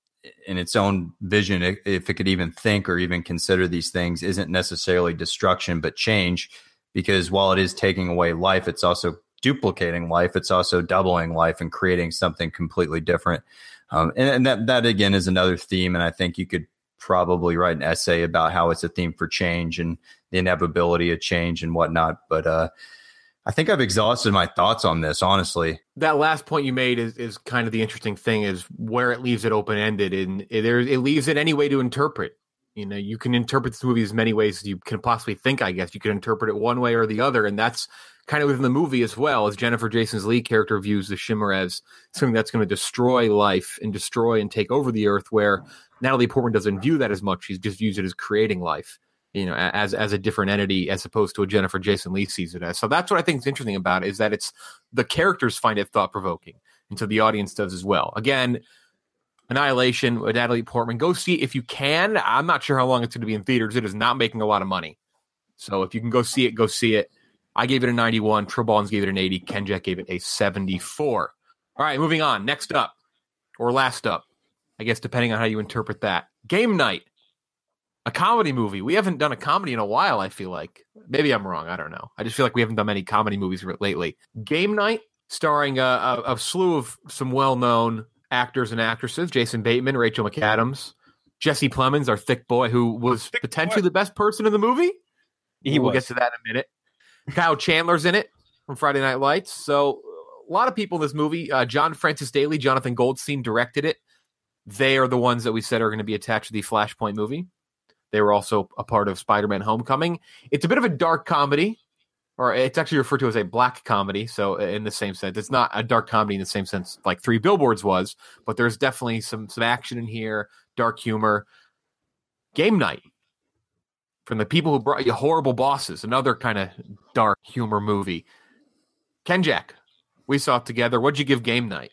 in its own vision, if it could even think or even consider these things, isn't necessarily destruction, but change, because while it is taking away life, it's also duplicating life. It's also doubling life and creating something completely different. Um, and, and that, that again is another theme. And I think you could probably write an essay about how it's a theme for change and the inevitability of change and whatnot. But uh, I think I've exhausted my thoughts on this, honestly. That last point you made is, is kind of the interesting thing, is where it leaves it open-ended, and it, there, it leaves it any way to interpret. You know, you can interpret this movie as many ways as you can possibly think, I guess. You can interpret it one way or the other, and that's kind of within the movie as well, as Jennifer Jason's Leigh character views the Shimmer as something that's going to destroy life and destroy and take over the Earth, where Natalie Portman doesn't view that as much. She just views it as creating life, you know, as as a different entity, as opposed to what Jennifer Jason Leigh sees it as. So that's what I think is interesting about it, is that it's the characters find it thought-provoking, and so the audience does as well. Again, Annihilation with Natalie Portman. Go see it if you can. I'm not sure how long it's going to be in theaters. It is not making a lot of money. So if you can go see it, go see it. I gave it a ninety-one. Tribons gave it an eighty. Kenjac gave it a seventy-four. All right, moving on. Next up, or last up, I guess, depending on how you interpret that. Game Night, a comedy movie. We haven't done a comedy in a while, I feel like. Maybe I'm wrong. I don't know. I just feel like we haven't done many comedy movies lately. Game Night, starring a, a, a slew of some well-known actors and actresses. Jason Bateman, Rachel McAdams, Jesse Plemons, our thick boy, who was thick potentially boy. the best person in the movie. He we'll was. get to that in a minute. Kyle Chandler's in it from Friday Night Lights. So a lot of people in this movie. Uh, John Francis Daly, Jonathan Goldstein directed it. They are the ones that we said are going to be attached to the Flashpoint movie. They were also a part of Spider-Man Homecoming. It's a bit of a dark comedy. or it's actually referred to as a black comedy. So in the same sense, it's not a dark comedy in the same sense like Three Billboards was, but there's definitely some some action in here, dark humor. Game Night, from the people who brought you Horrible Bosses, another kind of dark humor movie. Ken Jack, we saw it together. What'd you give Game Night?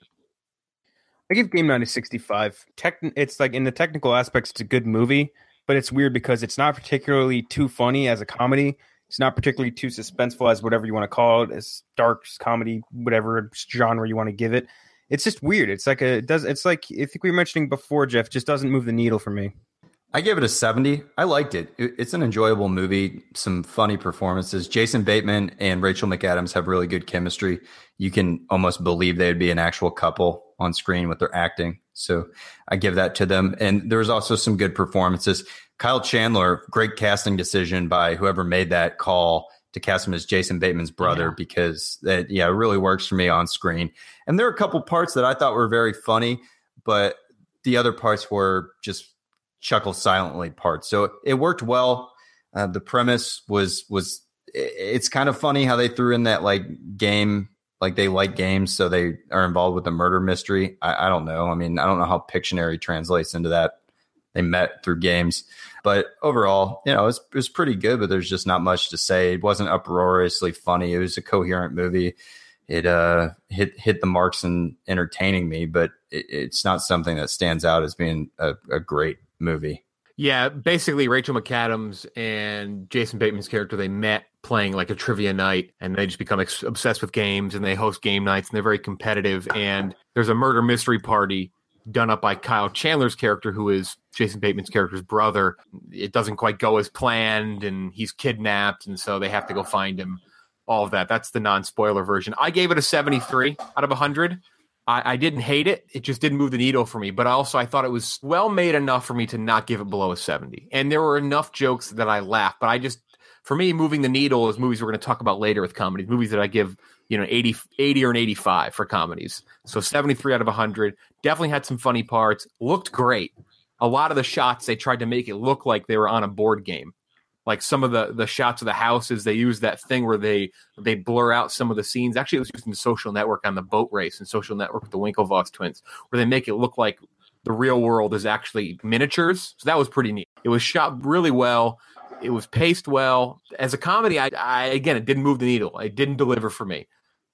I give Game Night a sixty-five. Tech, it's like in the technical aspects, it's a good movie, but it's weird because it's not particularly too funny as a comedy. It's not particularly too suspenseful as whatever you want to call it, as dark comedy, whatever genre you want to give it. It's just weird. It's like a it does. It's like I think we were mentioning before, Jeff. Just doesn't move the needle for me. I give it a seventy. I liked it. It's an enjoyable movie. Some funny performances. Jason Bateman and Rachel McAdams have really good chemistry. You can almost believe they would be an actual couple on screen with their acting. So I give that to them. And there's also some good performances. Kyle Chandler, great casting decision by whoever made that call to cast him as Jason Bateman's brother, yeah. because that, yeah, it really works for me on screen. And there are a couple parts that I thought were very funny, but the other parts were just chuckle silently parts. So it worked well. Uh, the premise was, was it's kind of funny how they threw in that like game, like they like games. So they are involved with the murder mystery. I, I don't know. I mean, I don't know how Pictionary translates into that. They met through games, but overall, you know, it was, it was pretty good, but there's just not much to say. It wasn't uproariously funny. It was a coherent movie. It uh, hit, hit the marks in entertaining me, but it, it's not something that stands out as being a, a great movie. Yeah, basically Rachel McAdams and Jason Bateman's character, they met playing like a trivia night, and they just become ex- obsessed with games, and they host game nights, and they're very competitive. And there's a murder mystery party done up by Kyle Chandler's character, who is Jason Bateman's character's brother. It doesn't quite go as planned, and he's kidnapped, and so they have to go find him. All of that. That's the non-spoiler version. I gave it a seventy-three out of one hundred. I, I didn't hate it. It just didn't move the needle for me. But also, I thought it was well made enough for me to not give it below a seventy. And there were enough jokes that I laughed. But I just, for me, moving the needle is movies we're going to talk about later with comedies. Movies that I give, you know, eighty, eighty or an eighty-five for comedies. So seventy-three out of one hundred. Definitely had some funny parts. Looked great. A lot of the shots, they tried to make it look like they were on a board game. Like some of the, the shots of the houses, they use that thing where they they blur out some of the scenes. Actually, it was used in Social Network on the boat race and Social Network with the Winklevoss twins, where they make it look like the real world is actually miniatures. So that was pretty neat. It was shot really well. It was paced well. As a comedy, I, I again, it didn't move the needle. It didn't deliver for me.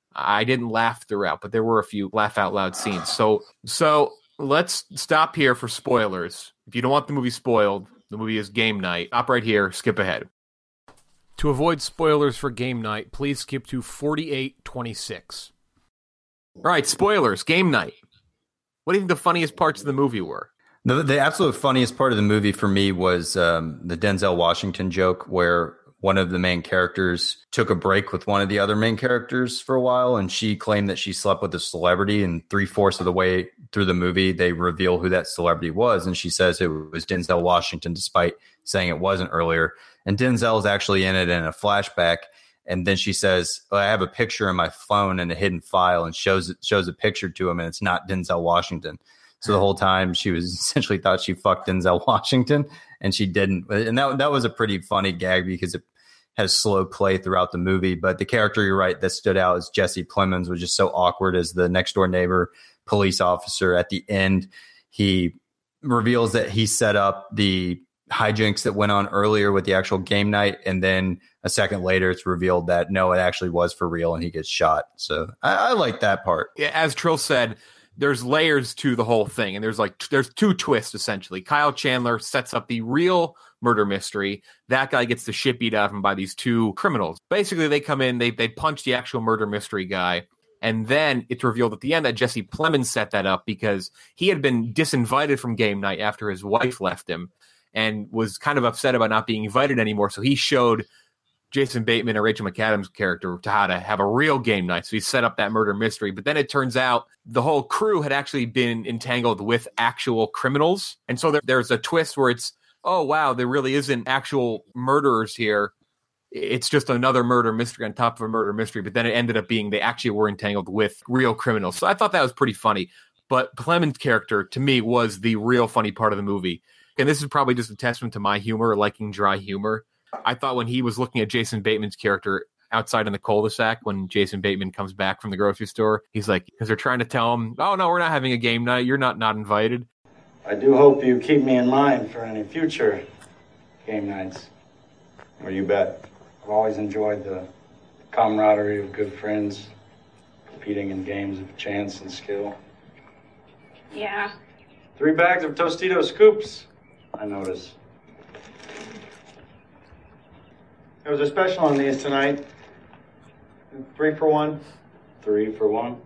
I didn't laugh throughout, but there were a few laugh out loud scenes. So so let's stop here for spoilers. If you don't want the movie spoiled, the movie is Game Night. Stop right here. Skip ahead. To avoid spoilers for Game Night, please skip to forty-eight twenty-six. All right, spoilers. Game Night. What do you think the funniest parts of the movie were? The, the absolute funniest part of the movie for me was um, the Denzel Washington joke, where one of the main characters took a break with one of the other main characters for a while, and she claimed that she slept with a celebrity, and three-fourths of the way through the movie, they reveal who that celebrity was, and she says it was Denzel Washington, despite saying it wasn't earlier. And Denzel is actually in it in a flashback, and then she says, oh, I have a picture in my phone in a hidden file, and shows shows a picture to him, and it's not Denzel Washington. So the whole time she was essentially thought she fucked Denzel Washington, and she didn't. And that that was a pretty funny gag because it has slow play throughout the movie. But the character, you're right, that stood out is Jesse Plemons, was just so awkward as the next door neighbor police officer. At the end, he reveals that he set up the hijinks that went on earlier with the actual game night. And then a second later, it's revealed that no, it actually was for real, and he gets shot. So I, I like that part. Yeah, as Trill said, there's layers to the whole thing, and there's like there's two twists essentially. Kyle Chandler sets up the real murder mystery. That guy gets the shit beat out of him by these two criminals. Basically, they come in, they they punch the actual murder mystery guy, and then it's revealed at the end that Jesse Plemons set that up because he had been disinvited from game night after his wife left him, and was kind of upset about not being invited anymore. So he showed Jason Bateman and Rachel McAdams' character to how to have a real game night. So he set up that murder mystery. But then it turns out the whole crew had actually been entangled with actual criminals. And so there, there's a twist where it's, oh, wow, there really isn't actual murderers here. It's just another murder mystery on top of a murder mystery. But then it ended up being they actually were entangled with real criminals. So I thought that was pretty funny. But Plemons' character, to me, was the real funny part of the movie. And this is probably just a testament to my humor, liking dry humor. I thought when he was looking at Jason Bateman's character outside in the cul-de-sac when Jason Bateman comes back from the grocery store. He's like, because they're trying to tell him, oh, no, we're not having a game night. You're not not invited. I do hope you keep me in mind for any future game nights. Or you bet. I've always enjoyed the camaraderie of good friends, competing in games of chance and skill. Yeah. Three bags of Tostito scoops, I notice. There was a special on these tonight. Three for one. Three for one.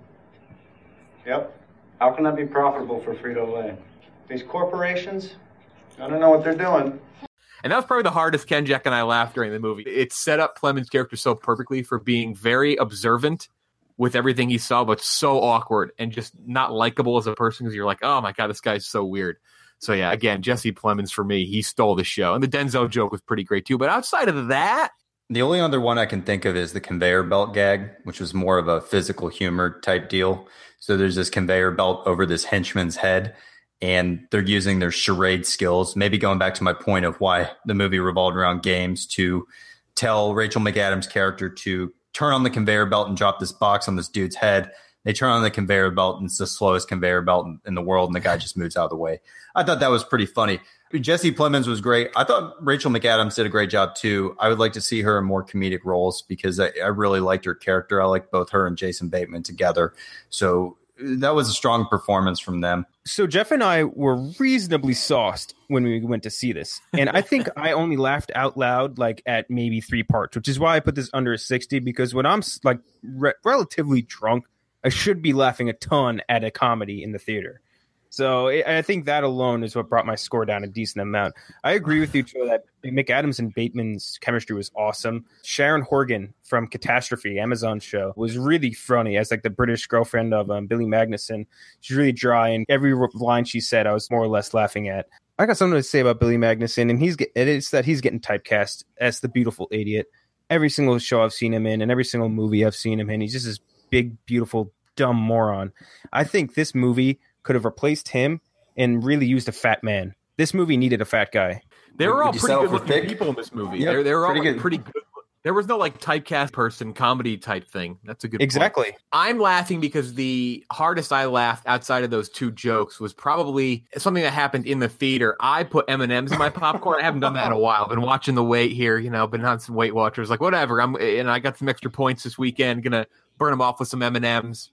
Yep. How can that be profitable for Frito-Lay? These corporations, I don't know what they're doing. And that was probably the hardest Ken, Jack, and I laughed during the movie. It set up Plemons' character so perfectly for being very observant with everything he saw, but so awkward and just not likable as a person because you're like, oh my God, this guy's so weird. So yeah, again, Jesse Plemons for me, he stole the show. And the Denzel joke was pretty great too. But outside of that, the only other one I can think of is the conveyor belt gag, which was more of a physical humor type deal. So there's this conveyor belt over this henchman's head, and they're using their charade skills, maybe going back to my point of why the movie revolved around games, to tell Rachel McAdams' character to turn on the conveyor belt and drop this box on this dude's head. They turn on the conveyor belt, and it's the slowest conveyor belt in, in the world, and the guy just moves out of the way. I thought that was pretty funny. Jesse Plemons was great. I thought Rachel McAdams did a great job, too. I would like to see her in more comedic roles because I, I really liked her character. I like both her and Jason Bateman together. So that was a strong performance from them. So Jeff and I were reasonably sauced when we went to see this. And I think I only laughed out loud like at maybe three parts, which is why I put this under a sixty, because when I'm like re- relatively drunk, I should be laughing a ton at a comedy in the theater. So I think that alone is what brought my score down a decent amount. I agree with you, Joe, that McAdams and Bateman's chemistry was awesome. Sharon Horgan from Catastrophe, Amazon show, was really funny as like the British girlfriend of um, Billy Magnuson. She's really dry, and every line she said, I was more or less laughing at. I got something to say about Billy Magnuson, and he's it's that he's getting typecast as the beautiful idiot. Every single show I've seen him in, and every single movie I've seen him in, he's just this big, beautiful, dumb moron. I think this movie could have replaced him and really used a fat man. This movie needed a fat guy. They were all pretty good looking people in this movie. Yep, they they were all pretty good. pretty good. There was no like typecast person comedy type thing. That's a good exactly. point. I'm laughing because the hardest I laughed outside of those two jokes was probably something that happened in the theater. I put M and M's in my popcorn. I haven't done that in a while. I've been watching the Weight here, you know, been on some Weight Watchers. Like whatever. I'm and I got some extra points this weekend. Gonna burn them off with some M and M's.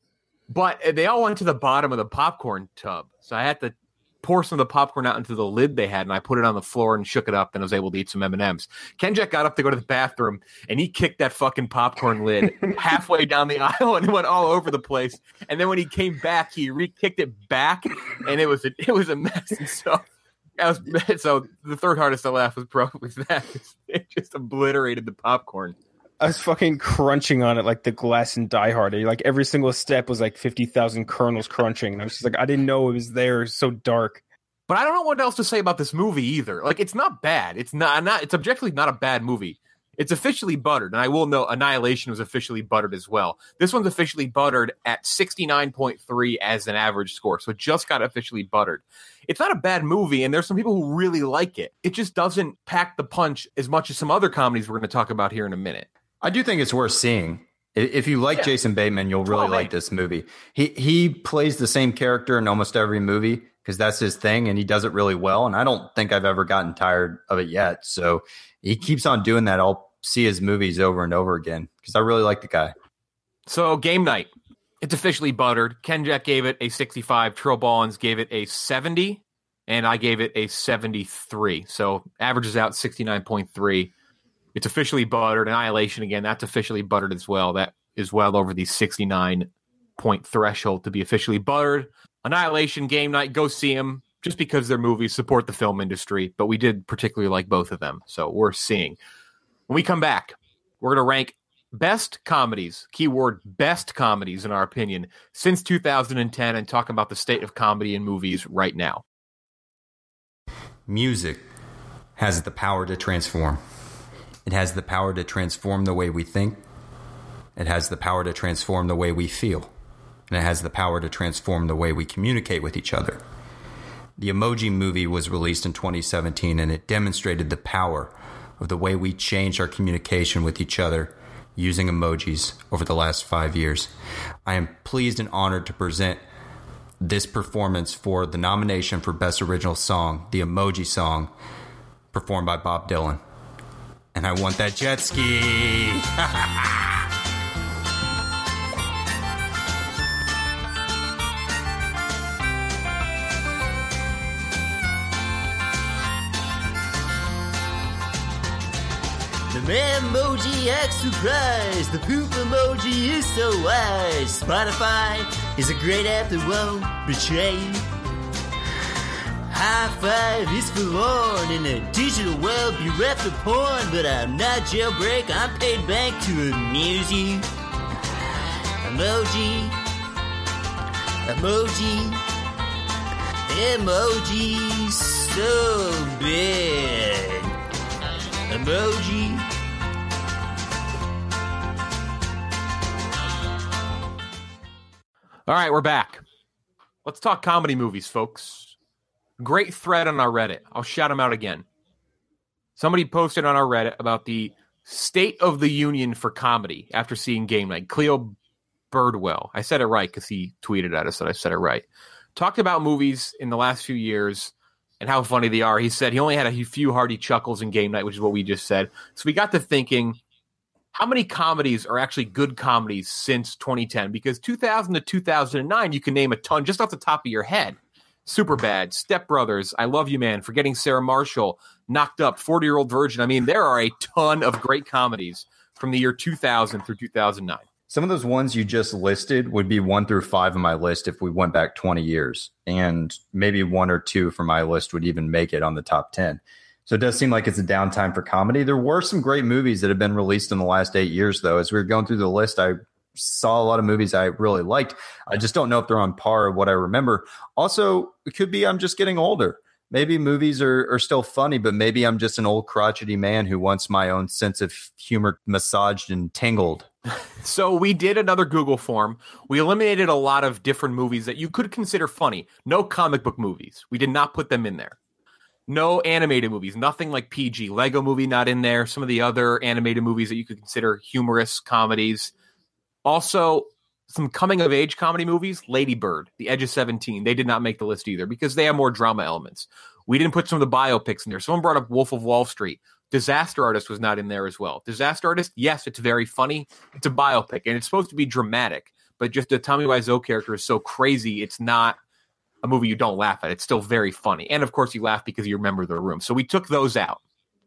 But they all went to the bottom of the popcorn tub. So I had to pour some of the popcorn out into the lid they had, and I put it on the floor and shook it up, and I was able to eat some M and M's. Kenjack got up to go to the bathroom, and he kicked that fucking popcorn lid halfway down the aisle, and it went all over the place. And then when he came back, he re-kicked it back, and it was a, it was a mess. And so, I was, so the third hardest I laughed was probably that. It just obliterated the popcorn. I was fucking crunching on it like the glass in Die Hard. Like every single step was like fifty thousand kernels crunching. And I was just like, I didn't know it was there. It was so dark. But I don't know what else to say about this movie either. Like, it's not bad. It's not, not it's objectively not a bad movie. It's officially buttered. And I will note Annihilation was officially buttered as well. This one's officially buttered at sixty-nine point three as an average score. So it just got officially buttered. It's not a bad movie, and there's some people who really like it. It just doesn't pack the punch as much as some other comedies we're going to talk about here in a minute. I do think it's worth seeing. If you like yeah. Jason Bateman, you'll really oh, like this movie. He he plays the same character in almost every movie because that's his thing, and he does it really well. And I don't think I've ever gotten tired of it yet. So he keeps on doing that. I'll see his movies over and over again because I really like the guy. So Game Night, it's officially buttered. Kenjack gave it a sixty-five. Trill Ballins gave it a seventy, and I gave it a seventy-three. So averages out sixty-nine point three. It's officially buttered. Annihilation, again, that's officially buttered as well. That is well over the sixty-nine point threshold to be officially buttered. Annihilation, Game Night, go see them just because they're movies, support the film industry. But we did particularly like both of them, so we're seeing. When we come back, we're going to rank best comedies, keyword best comedies in our opinion, since two thousand ten and talk about the state of comedy in movies right now. Music has the power to transform. It has the power to transform the way we think. It has the power to transform the way we feel. And it has the power to transform the way we communicate with each other. The Emoji Movie was released in twenty seventeen, and it demonstrated the power of the way we changed our communication with each other using emojis over the last five years. I am pleased and honored to present this performance for the nomination for Best Original Song, the Emoji Song, performed by Bob Dylan. And I want that jet ski. The emoji acts surprised. The poop emoji is so wise. Spotify is a great app that won't betray you. High five is forlorn in a digital world bereft of porn. But I'm not jailbreak, I'm paid back to amuse you. Emoji, emoji, emoji, so bad. Emoji. All right, we're back. Let's talk comedy movies, folks. Great thread on our Reddit. I'll shout them out again. Somebody posted on our Reddit about the state of the union for comedy after seeing Game Night. Cleo Birdwell. I said it right because he tweeted at us that I said it right. Talked about movies in the last few years and how funny they are. He said he only had a few hearty chuckles in Game Night, which is what we just said. So we got to thinking, how many comedies are actually good comedies since twenty ten? Because two thousand to two thousand nine, you can name a ton just off the top of your head. Superbad, Step Brothers, I Love You Man, Forgetting Sarah Marshall, Knocked Up, forty-Year-Old Virgin. I mean, there are a ton of great comedies from the year two thousand through two thousand nine. Some of those ones you just listed would be one through five on my list if we went back twenty years. And maybe one or two from my list would even make it on the top ten. So it does seem like it's a downtime for comedy. There were some great movies that have been released in the last eight years, though. As we were going through the list, I saw a lot of movies I really liked. I just don't know if they're on par with what I remember. Also, it could be I'm just getting older. Maybe movies are, are still funny, but maybe I'm just an old crotchety man who wants my own sense of humor massaged and tangled. So we did another Google form. We eliminated a lot of different movies that you could consider funny. No comic book movies. We did not put them in there. No animated movies. Nothing like P G. Lego Movie not in there. Some of the other animated movies that you could consider humorous comedies. Also, some coming-of-age comedy movies. Lady Bird, The Edge of seventeen. They did not make the list either because they have more drama elements. We didn't put some of the biopics in there. Someone brought up Wolf of Wall Street. Disaster Artist was not in there as well. Disaster Artist, yes, it's very funny. It's a biopic, and it's supposed to be dramatic. But just the Tommy Wiseau character is so crazy, it's not a movie you don't laugh at. It's still very funny. And, of course, you laugh because you remember the room. So we took those out.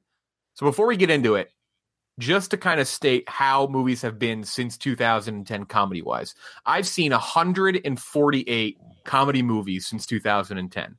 So before we get into it, just to kind of state how movies have been since two thousand ten comedy-wise, I've seen one hundred forty-eight comedy movies since two thousand ten.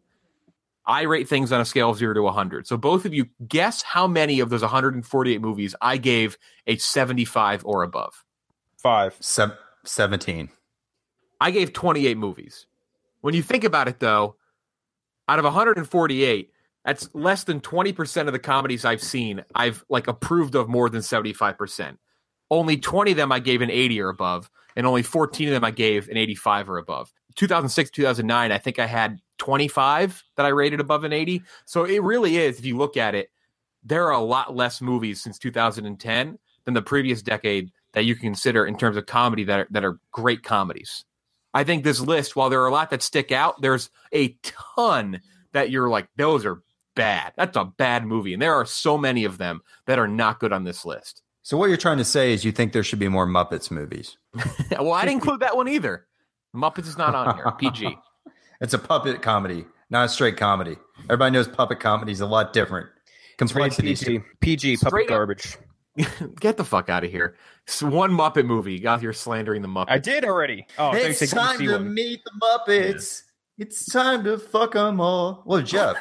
I rate things on a scale of zero to one hundred. So both of you, guess how many of those one hundred forty-eight movies I gave a seventy-five or above? Five. Se- seventeen. I gave twenty-eight movies. When you think about it, though, out of one hundred forty-eight, that's less than twenty percent of the comedies I've seen I've like approved of more than seventy-five percent. Only twenty of them I gave an eighty or above, and only fourteen of them I gave an eighty-five or above. two thousand six, two thousand nine, I think I had twenty-five that I rated above an eighty. So it really is, if you look at it, there are a lot less movies since two thousand ten than the previous decade that you can consider in terms of comedy that are, that are great comedies. I think this list, while there are a lot that stick out, there's a ton that you're like, those are bad. That's a bad movie. And there are so many of them that are not good on this list. So what you're trying to say is you think there should be more Muppets movies. Well, I didn't include that one either. Muppets is not on here. P G. It's a puppet comedy, not a straight comedy. Everybody knows puppet comedy is a lot different. Complexity. P G. P G, puppet Straight garbage. Get the fuck out of here. It's one Muppet movie. You out here slandering the Muppets. I did already. Oh, it's time to one. meet the Muppets. Yeah. It's time to fuck them all. Well, Jeff.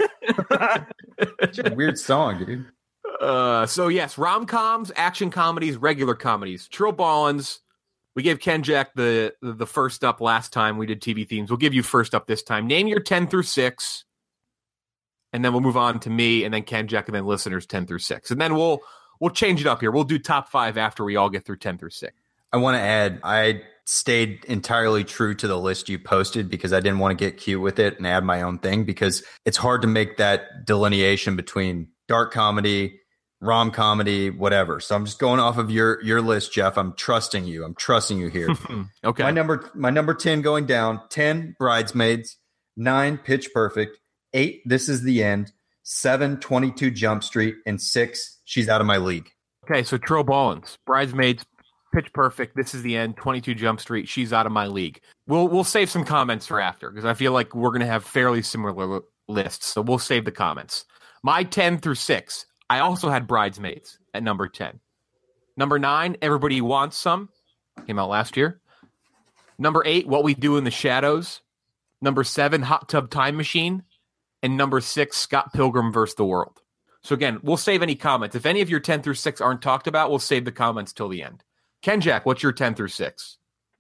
It's a weird song, dude. Uh, so, yes, rom-coms, action comedies, regular comedies. Trill Ballins. We gave Ken Jack the, the, the first up last time we did T V themes. We'll give you first up this time. Name your ten through six. And then we'll move on to me, and then Ken Jack, and then listeners ten through six. And then we'll... We'll change it up here. We'll do top five after we all get through ten through six. I want to add, I stayed entirely true to the list you posted because I didn't want to get cute with it and add my own thing because it's hard to make that delineation between dark comedy, rom comedy, whatever. So I'm just going off of your your list, Jeff. I'm trusting you. I'm trusting you here. Okay. My number my number ten going down. ten, Bridesmaids. nine, Pitch Perfect. eight, This Is the End. seven, twenty-two Jump Street. And six, She's Out of My League. Okay, so Trill Ballins, Bridesmaids, Pitch Perfect, This Is the End, twenty-two Jump Street, She's Out of My League. We'll we'll save some comments for after because I feel like we're going to have fairly similar lists, so we'll save the comments. My ten through six, I also had Bridesmaids at number ten. Number nine, Everybody Wants Some, came out last year. Number eight, What We Do in the Shadows. Number seven, Hot Tub Time Machine. And number six, Scott Pilgrim versus the World. So again, we'll save any comments. If any of your ten through six aren't talked about, we'll save the comments till the end. Ken Jack, what's your ten through six?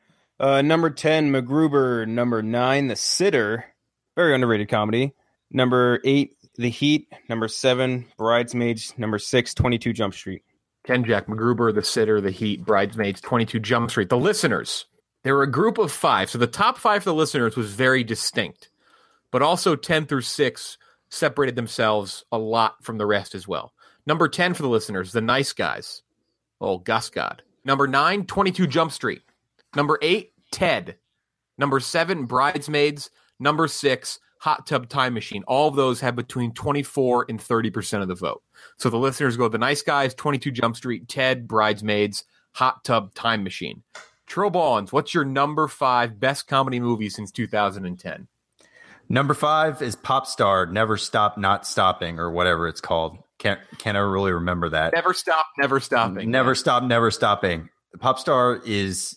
Uh, number ten, MacGruber. Number nine, The Sitter. Very underrated comedy. Number eight, The Heat. Number seven, Bridesmaids. Number six, twenty-two Jump Street. Ken Jack, MacGruber, The Sitter, The Heat, Bridesmaids, twenty-two Jump Street. The listeners, they were a group of five. So the top five for the listeners was very distinct. But also ten through six separated themselves a lot from the rest as well. Number ten for the listeners, The Nice Guys. Oh, Gus God. Number nine, twenty-two Jump Street. Number eight, Ted. Number seven, Bridesmaids. Number six, Hot Tub Time Machine. All of those have between twenty-four and thirty percent of the vote. So the listeners go The Nice Guys, twenty-two Jump Street, Ted, Bridesmaids, Hot Tub Time Machine. Trill Ballins, what's your number five best comedy movie since two thousand ten? Number five is Pop Star, Never Stop Not Stopping, or whatever it's called. Can't can't ever really remember that. Never Stop, Never Stopping. Never Stop, Never Stopping. Pop Star is,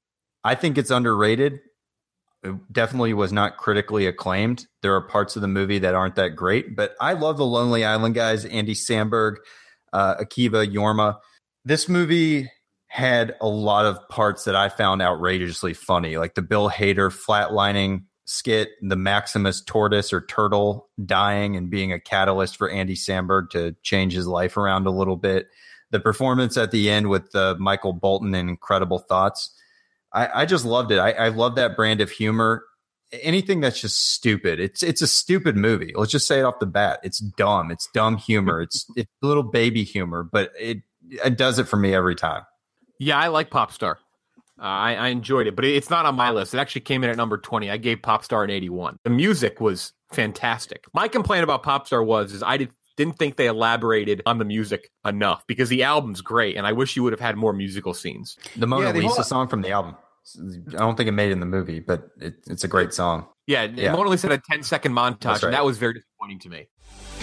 I think it's underrated. It definitely was not critically acclaimed. There are parts of the movie that aren't that great, but I love the Lonely Island guys, Andy Samberg, uh, Akiva Yorma. This movie had a lot of parts that I found outrageously funny, like the Bill Hader flatlining skit, the Maximus tortoise or turtle dying and being a catalyst for Andy Samberg to change his life around a little bit. The performance at the end with uh, Michael Bolton in Incredible Thoughts. I, I just loved it. I, I love that brand of humor. Anything that's just stupid. It's it's a stupid movie. Let's just say it off the bat. It's dumb. It's dumb humor. It's it's little baby humor, but it it does it for me every time. Yeah, I like Pop Star. Uh, I, I enjoyed it, but it's not on my list. It actually came in at number twenty. I gave Pop Star an eighty-one. The music was fantastic. My complaint about Pop Star was is I did, didn't think they elaborated on the music enough because the album's great, and I wish you would have had more musical scenes. The Mona yeah, Lisa whole, song from the album. I don't think it made it in the movie, but it, it's a great song. Yeah, yeah. Mona Lisa had a ten-second montage, right. And that was very disappointing to me.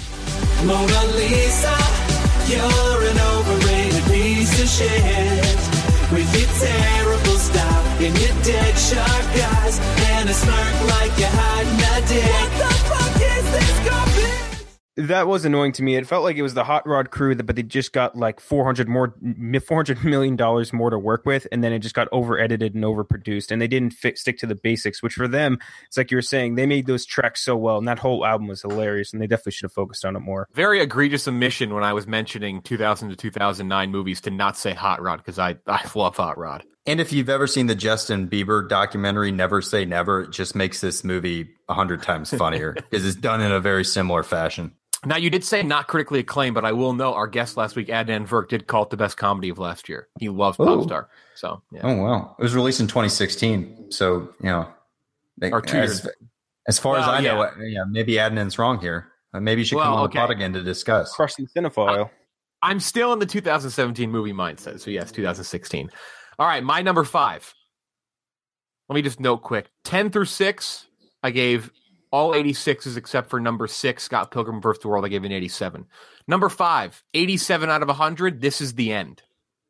Mona Lisa, you're an overrated piece of shit. With your terrible style and your dead shark eyes and a smirk like you're hiding a dick. What the fuck is this garbage? That was annoying to me. It felt like it was the Hot Rod crew, but they just got like four hundred more, four hundred million dollars more to work with, and then it just got over edited and overproduced, and they didn't fit, stick to the basics. Which for them, it's like you were saying, they made those tracks so well, and that whole album was hilarious, and they definitely should have focused on it more. Very egregious omission when I was mentioning two thousand to two thousand nine movies to not say Hot Rod because I I love Hot Rod. And if you've ever seen the Justin Bieber documentary, Never Say Never, it just makes this movie a hundred times funnier because it's done in a very similar fashion. Now, you did say not critically acclaimed, but I will note our guest last week, Adnan Virk, did call it the best comedy of last year. He loves Pop Star. So, yeah. Oh, wow. It was released in twenty sixteen. So, you know, they, or two as, years. as far well, as I yeah. know, yeah, maybe Adnan's wrong here. Maybe you should well, come on okay. the pod again to discuss. Crushing Cinephile. I'm still in the two thousand seventeen movie mindset. So, yes, two thousand sixteen. All right, my number five. Let me just note quick. ten through six, I gave all eighty-sixes except for number six, Scott Pilgrim versus the World. I gave an eighty-seven. Number five, eighty-seven out of one hundred, This Is the End.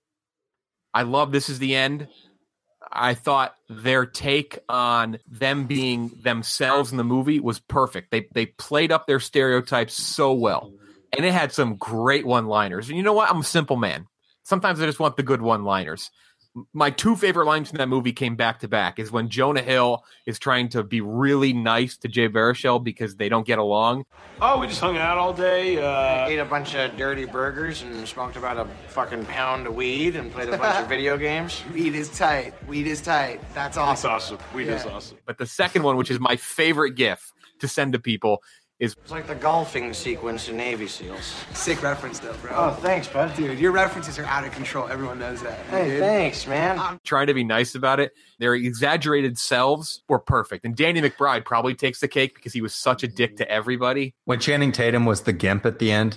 I love This Is the End. I thought their take on them being themselves in the movie was perfect. They they played up their stereotypes so well. And it had some great one-liners. And you know what? I'm a simple man. Sometimes I just want the good one-liners. My two favorite lines from that movie came back to back is when Jonah Hill is trying to be really nice to Jay Baruchel because they don't get along. Oh, we just hung out all day. Uh... Ate a bunch of dirty burgers and smoked about a fucking pound of weed and played a bunch of video games. Weed is tight. Weed is tight. That's awesome. That's awesome. Weed yeah. is awesome. But the second one, which is my favorite gif to send to people, is It's like the golfing sequence in Navy SEALs. Sick reference, though, bro. Oh, thanks, bud. Dude, your references are out of control. Everyone knows that. Hey, dude. thanks, man. trying to be nice about it. Their exaggerated selves were perfect. And Danny McBride probably takes the cake because he was such a dick to everybody. When Channing Tatum was the gimp at the end.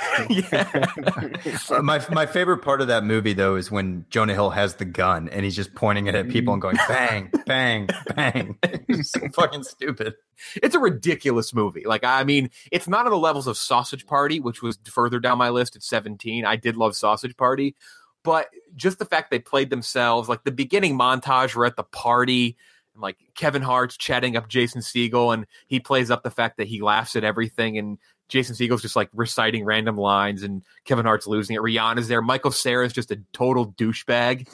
Uh, my my favorite part of that movie, though, is when Jonah Hill has the gun and he's just pointing it at people and going bang, bang, bang. It's so fucking stupid. It's a ridiculous movie. Like, I mean, it's not on the levels of Sausage Party, which was further down my list at seventeen. I did love Sausage Party, but just the fact they played themselves, like the beginning montage, we're at the party, and like Kevin Hart's chatting up Jason Segel, and he plays up the fact that he laughs at everything, and Jason Segel's just like reciting random lines, and Kevin Hart's losing it. Rihanna's there. Michael Cera's just a total douchebag.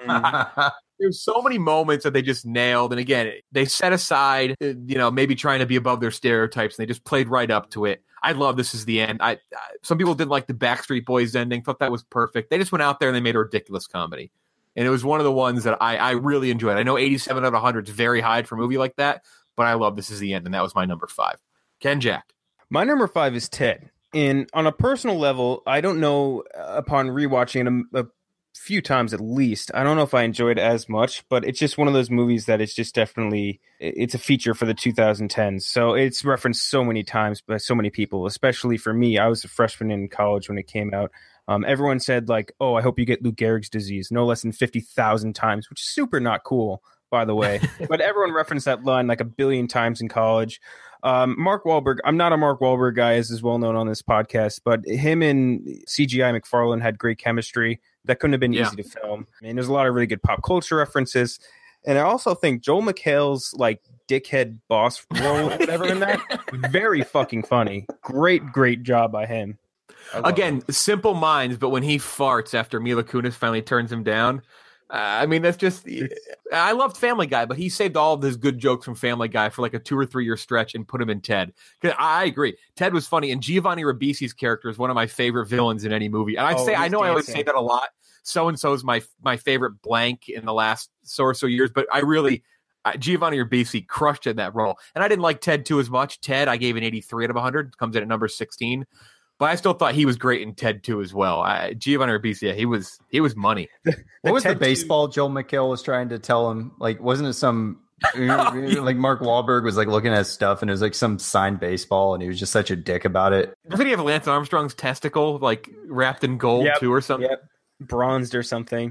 There's so many moments that they just nailed. And again, they set aside, you know, maybe trying to be above their stereotypes, and they just played right up to it. I love This Is the End. I, I some people didn't like the Backstreet Boys ending, thought that was perfect. They just went out there and they made a ridiculous comedy. And it was one of the ones that I, I really enjoyed. I know eighty-seven out of one hundred is very high for a movie like that, but I love This Is the End, and that was my number five. Ken Jack. My number five is Ted. And on a personal level, I don't know, uh, upon rewatching it a, a few times at least, I don't know if I enjoyed it as much, but it's just one of those movies that it's just definitely, it's a feature for the two thousand tens. So it's referenced so many times by so many people, especially for me. I was a freshman in college when it came out. Um, everyone said like, oh, I hope you get Lou Gehrig's disease, no less than fifty thousand times, which is super not cool, by the way. But everyone referenced that line like a billion times in college. Um, Mark Wahlberg, I'm not a Mark Wahlberg guy, as is well known on this podcast, but him and C G I McFarlane had great chemistry. That couldn't have been Yeah. easy to film. I mean, there's a lot of really good pop culture references. And I also think Joel McHale's like dickhead boss role, whatever in that, very fucking funny. Great, great job by him. Again, simple minds, but when he farts after Mila Kunis finally turns him down, uh, I mean, that's just, I loved Family Guy, but he saved all of his good jokes from Family Guy for like a two or three year stretch and put him in Ted. Because I agree. Ted was funny. And Giovanni Ribisi's character is one of my favorite villains in any movie. And I'd Oh, say, I he's know I always dancing. say that a lot. So-and-so is my, my favorite blank in the last so or so years, but I really, uh, Giovanni Ribisi crushed in that role. And I didn't like Ted two as much. Ted, I gave an eighty-three out of one hundred, comes in at number sixteen. But I still thought he was great in Ted two as well. I, Giovanni Ribisi, yeah, he was he was money. What was the Ted baseball Joel McHale was trying to tell him? Like, wasn't it some like Mark Wahlberg was like looking at stuff and it was like some signed baseball and he was just such a dick about it. Doesn't he have Lance Armstrong's testicle like wrapped in gold Yep, too or something? Yep. Bronzed or something.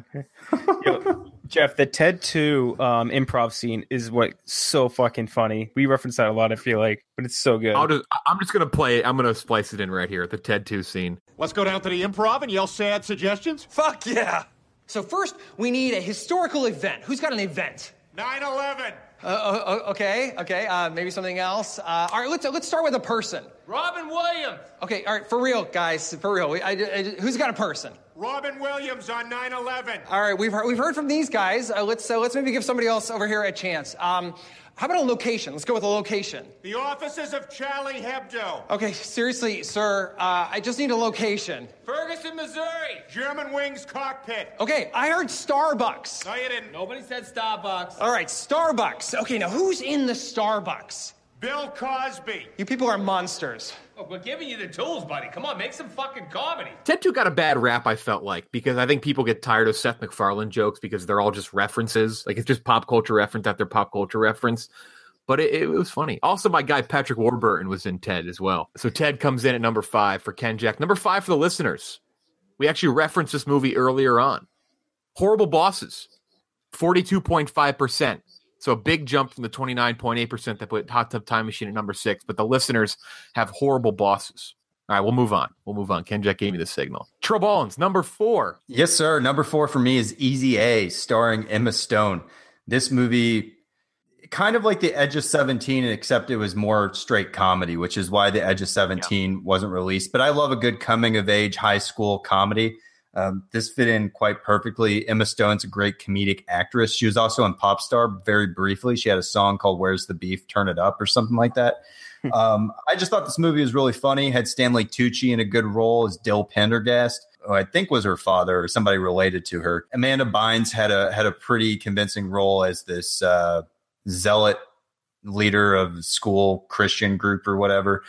Yo, Jeff, the Ted two um, improv scene is what so fucking funny. We reference that a lot, I feel like, but it's so good. I'll just, I'm just gonna play it. I'm gonna splice it in right here. The Ted two scene. Let's go down to the Improv and yell sad suggestions. Fuck yeah! So first, we need a historical event. Who's got an event? nine eleven. Uh, uh, okay, okay. Uh, maybe something else. Uh, all right, let's let's start with a person. Robin Williams. Okay, all right, for real, guys, for real. I, I, who's got a person? Robin Williams on nine eleven. All right, we've heard, we've heard from these guys. Uh, let's uh, let's maybe give somebody else over here a chance. Um, how about a location? Let's go with a location. The offices of Charlie Hebdo. Okay, seriously, sir, uh, I just need a location. Ferguson, Missouri. German Wings cockpit. Okay, I heard Starbucks. No, you didn't. Nobody said Starbucks. All right, Starbucks. Okay, now who's in the Starbucks? Bill Cosby. You people are monsters. Oh, we're giving you the tools, buddy. Come on, make some fucking comedy. Ted two got a bad rap, I felt like, because I think people get tired of Seth MacFarlane jokes because they're all just references. Like, it's just pop culture reference after pop culture reference. But it, it was funny. Also, my guy Patrick Warburton was in Ted as well. So Ted comes in at number five for Ken Jack. Number five for the listeners. We actually referenced this movie earlier on. Horrible Bosses, forty-two point five percent. So a big jump from the twenty-nine point eight percent that put Hot Tub Time Machine at number six. But the listeners have Horrible Bosses. All right, we'll move on. We'll move on. Ken Jack gave me the signal. Troballins, number four. Yes, sir. Number four for me is Easy A, starring Emma Stone. This movie, kind of like The Edge of seventeen, except it was more straight comedy, which is why The Edge of seventeen yeah. wasn't released. But I love a good coming-of-age high school comedy. Um, this fit in quite perfectly. Emma Stone's a great comedic actress. She was also in Popstar very briefly. She had a song called Where's the Beef? Turn It Up or something like that. um, I just thought this movie was really funny. Had Stanley Tucci in a good role as Dill Pendergast, who I think was her father or somebody related to her. Amanda Bynes had a had a pretty convincing role as this uh, zealot leader of school Christian group or whatever.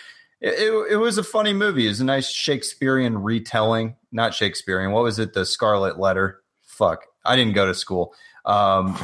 It, it, it was a funny movie. It was a nice Shakespearean retelling. Not Shakespearean. What was it? The Scarlet Letter. Fuck. I didn't go to school. Um,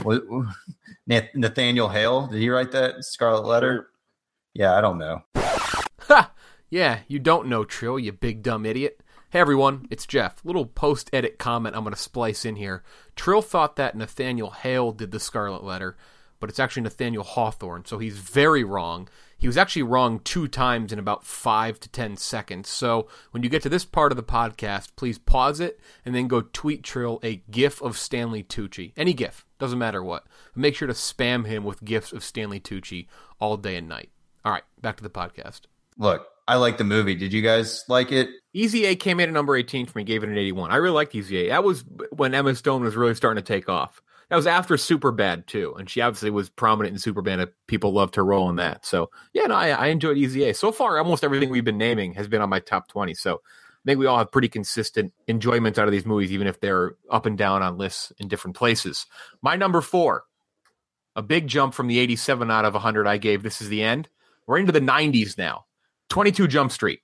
Nathaniel Hale. Did he write that Scarlet Letter? Yeah, I don't know. Ha! Yeah, you don't know, Trill, you big dumb idiot. Hey everyone, it's Jeff. Little post-edit comment I'm going to splice in here. Trill thought that Nathaniel Hale did the Scarlet Letter, but it's actually Nathaniel Hawthorne, so he's very wrong. He was actually wrong two times in about five to ten seconds. So when you get to this part of the podcast, please pause it and then go tweet Trill a GIF of Stanley Tucci. Any GIF, doesn't matter what. But make sure to spam him with GIFs of Stanley Tucci all day and night. All right, back to the podcast. Look, I like the movie. Did you guys like it? Easy A came in at number eighteen for me, gave it an eighty-one. I really liked Easy A. That was when Emma Stone was really starting to take off. That was after Superbad, too. And she obviously was prominent in Superbad. People loved her role in that. So, yeah, no, I, I enjoyed Easy A. So far, almost everything we've been naming has been on my top twenty. So, I think we all have pretty consistent enjoyment out of these movies, even if they're up and down on lists in different places. My number four, a big jump from the eighty-seven out of one hundred I gave This Is the End. We're into the nineties now. twenty-two Jump Street.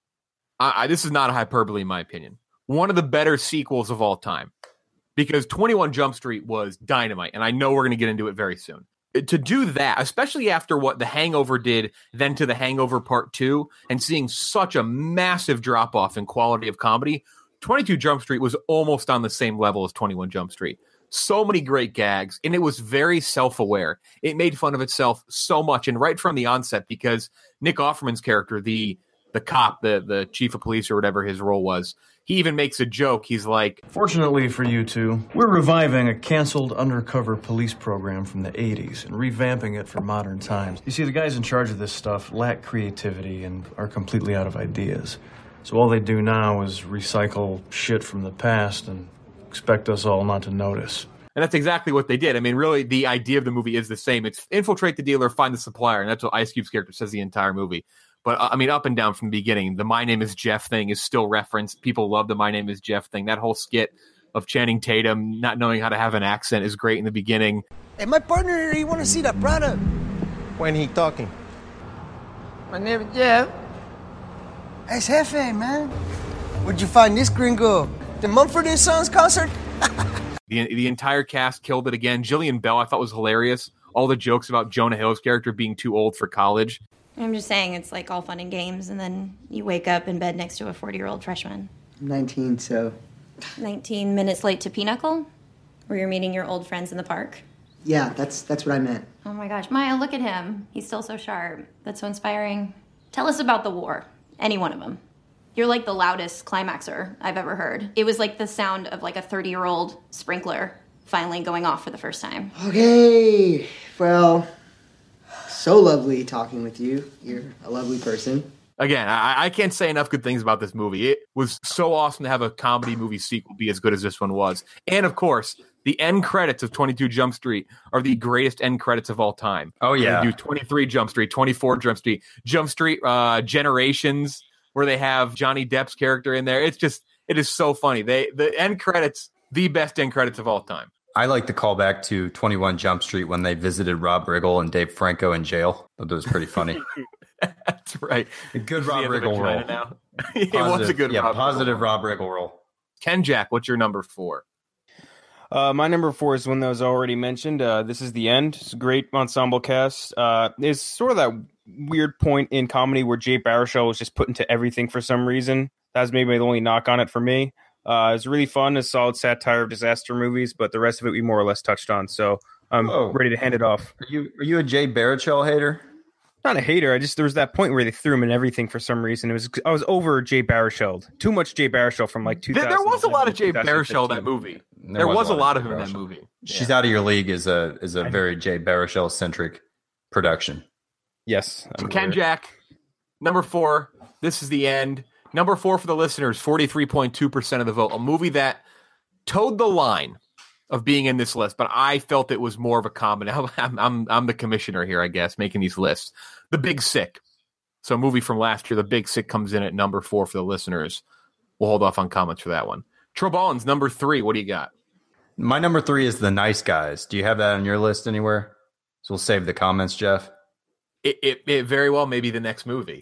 I, I, this is not a hyperbole in my opinion. One of the better sequels of all time. Because twenty-one Jump Street was dynamite, and I know we're going to get into it very soon. To do that, especially after what The Hangover did, then to The Hangover Part two, and seeing such a massive drop-off in quality of comedy, twenty-two Jump Street was almost on the same level as twenty-one Jump Street. So many great gags, and it was very self-aware. It made fun of itself so much, and right from the onset, because Nick Offerman's character, the the cop, the, the chief of police or whatever his role was, he even makes a joke. He's like, fortunately for you two, we're reviving a canceled undercover police program from the eighties and revamping it for modern times. You see, the guys in charge of this stuff lack creativity and are completely out of ideas. So all they do now is recycle shit from the past and expect us all not to notice. And that's exactly what they did. I mean, really, the idea of the movie is the same. It's infiltrate the dealer, find the supplier, and that's what Ice Cube's character says the entire movie. But, I mean, up and down from the beginning, the My Name is Jeff thing is still referenced. People love the My Name is Jeff thing. That whole skit of Channing Tatum not knowing how to have an accent is great in the beginning. Hey, my partner, you want to see that product? When he talking? My name is Jeff. Hey, it's Jefe, man. Where'd you find this gringo? The Mumford and Sons concert? the, the entire cast killed it again. Jillian Bell, I thought, was hilarious. All the jokes about Jonah Hill's character being too old for college. I'm just saying it's like all fun and games, and then you wake up in bed next to a forty-year-old freshman. I'm nineteen, so... nineteen minutes late to Pinochle? Where you're meeting your old friends in the park? Yeah, that's that's what I meant. Oh my gosh, Maya, look at him. He's still so sharp. That's so inspiring. Tell us about the war. Any one of them. You're like the loudest climaxer I've ever heard. It was like the sound of like a thirty-year-old sprinkler finally going off for the first time. Okay, well... So lovely talking with you. You're a lovely person. Again, I, I can't say enough good things about this movie. It was so awesome to have a comedy movie sequel be as good as this one was. And, of course, the end credits of twenty-two Jump Street are the greatest end credits of all time. Oh, yeah. They do twenty-three Jump Street, twenty-four Jump Street, Jump Street uh, Generations, where they have Johnny Depp's character in there. It's just, it is so funny. They The end credits, the best end credits of all time. I like to call back to twenty-one Jump Street when they visited Rob Riggle and Dave Franco in jail. That was pretty funny. That's right. A good Rob Riggle role. Now. It was a good yeah, Rob positive Riggle Rob Riggle role. Ken Jack, what's your number four? Uh, my number four is one that was already mentioned. Uh, This Is the End. It's a great ensemble cast. Uh, it's sort of that weird point in comedy where Jay Baruchel was just put into everything for some reason. That was maybe the only knock on it for me. Uh, it was really fun, a solid satire of disaster movies, but the rest of it we more or less touched on. So I'm oh. ready to hand it off. Are you are you a Jay Baruchel hater? Not a hater. I just there was that point where they threw him in everything for some reason. It was I was over Jay Baruchel. Too much Jay Baruchel from like two thousand. There, there was a lot of Jay Baruchel in that movie. There, there was, was a lot of him in that movie. She's yeah. Out of Your League is a is a very Jay Baruchel centric production. Yes. So Ken Jack, number four. This Is the End. Number four for the listeners, forty-three point two percent of the vote. A movie that towed the line of being in this list, but I felt it was more of a comedy. I'm, I'm, I'm the commissioner here, I guess, making these lists. The Big Sick. So a movie from last year, The Big Sick comes in at number four for the listeners. We'll hold off on comments for that one. Troballins, number three. What do you got? My number three is The Nice Guys. Do you have that on your list anywhere? So we'll save the comments, Jeff. It, it, it very well may be the next movie.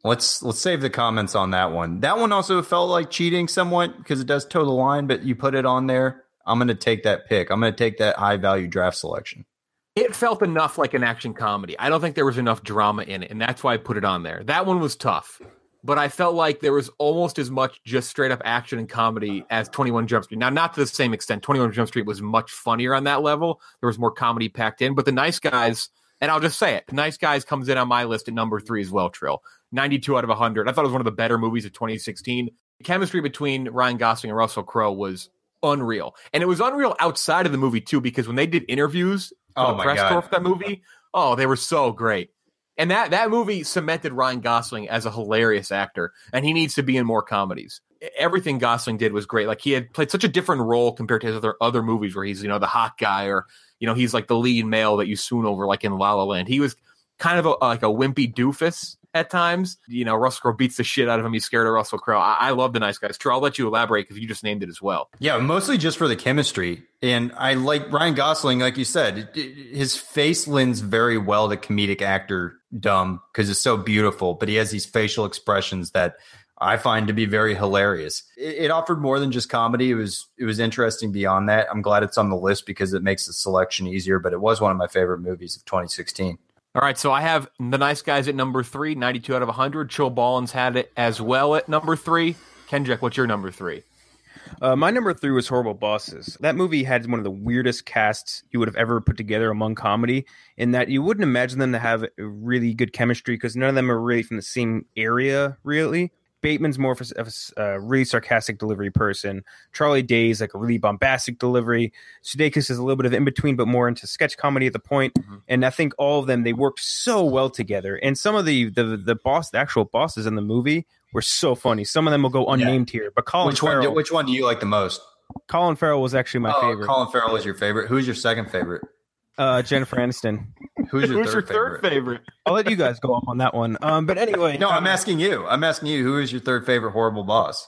Let's let's save the comments on that one. That one also felt like cheating somewhat because it does toe the line, but you put it on there. I'm going to take that pick. I'm going to take that high value draft selection. It felt enough like an action comedy. I don't think there was enough drama in it, and that's why I put it on there. That one was tough, but I felt like there was almost as much just straight up action and comedy as twenty-one Jump Street. Now, not to the same extent. twenty-one Jump Street was much funnier on that level. There was more comedy packed in, but The Nice Guys, and I'll just say it, The Nice Guys comes in on my list at number three as well, Trill. ninety-two out of one hundred. I thought it was one of the better movies of twenty sixteen. The chemistry between Ryan Gosling and Russell Crowe was unreal. And it was unreal outside of the movie, too, because when they did interviews for Oh the my press God. tour for that movie, oh, they were so great. And that, that movie cemented Ryan Gosling as a hilarious actor, and he needs to be in more comedies. Everything Gosling did was great. Like, he had played such a different role compared to his other, other movies where he's, you know, the hot guy, or, you know, he's like the lead male that you swoon over, like in La La Land. He was kind of a, like a wimpy doofus at times. You know, Russell Crowe beats the shit out of him. He's scared of Russell Crowe. I, I love The Nice Guys. Trey, I'll let you elaborate because you just named it as well. Yeah, mostly just for the chemistry. And I like Ryan Gosling, like you said, it- it- his face lends very well to comedic actor dumb because it's so beautiful, but he has these facial expressions that I find to be very hilarious. It, it offered more than just comedy. It was it was interesting beyond that. I'm glad it's on the list because it makes the selection easier, but it was one of my favorite movies of twenty sixteen. All right, so I have The Nice Guys at number three, ninety-two out of one hundred. Chill Ballins had it as well at number three. Kendrick, what's your number three? Uh, my number three was Horrible Bosses. That movie had one of the weirdest casts you would have ever put together among comedy, in that you wouldn't imagine them to have really good chemistry because none of them are really from the same area, really. Bateman's more of a, of a uh, really sarcastic delivery person. Charlie Day's like a really bombastic delivery. Sudeikis is a little bit of in between, but more into sketch comedy at the point. Mm-hmm. And I think all of them, they worked so well together. And some of the the the boss, the actual bosses in the movie were so funny. Some of them will go unnamed yeah. here, but Colin which Farrell. One, which one do you like the most? Colin Farrell was actually my oh, favorite. Colin Farrell is your favorite. Who's your second favorite? Uh, Jennifer Aniston. Who's your, Who's third, your third favorite? favorite? I'll let you guys go up on that one. Um, but anyway, no, um, I'm asking you. I'm asking you. Who is your third favorite horrible boss?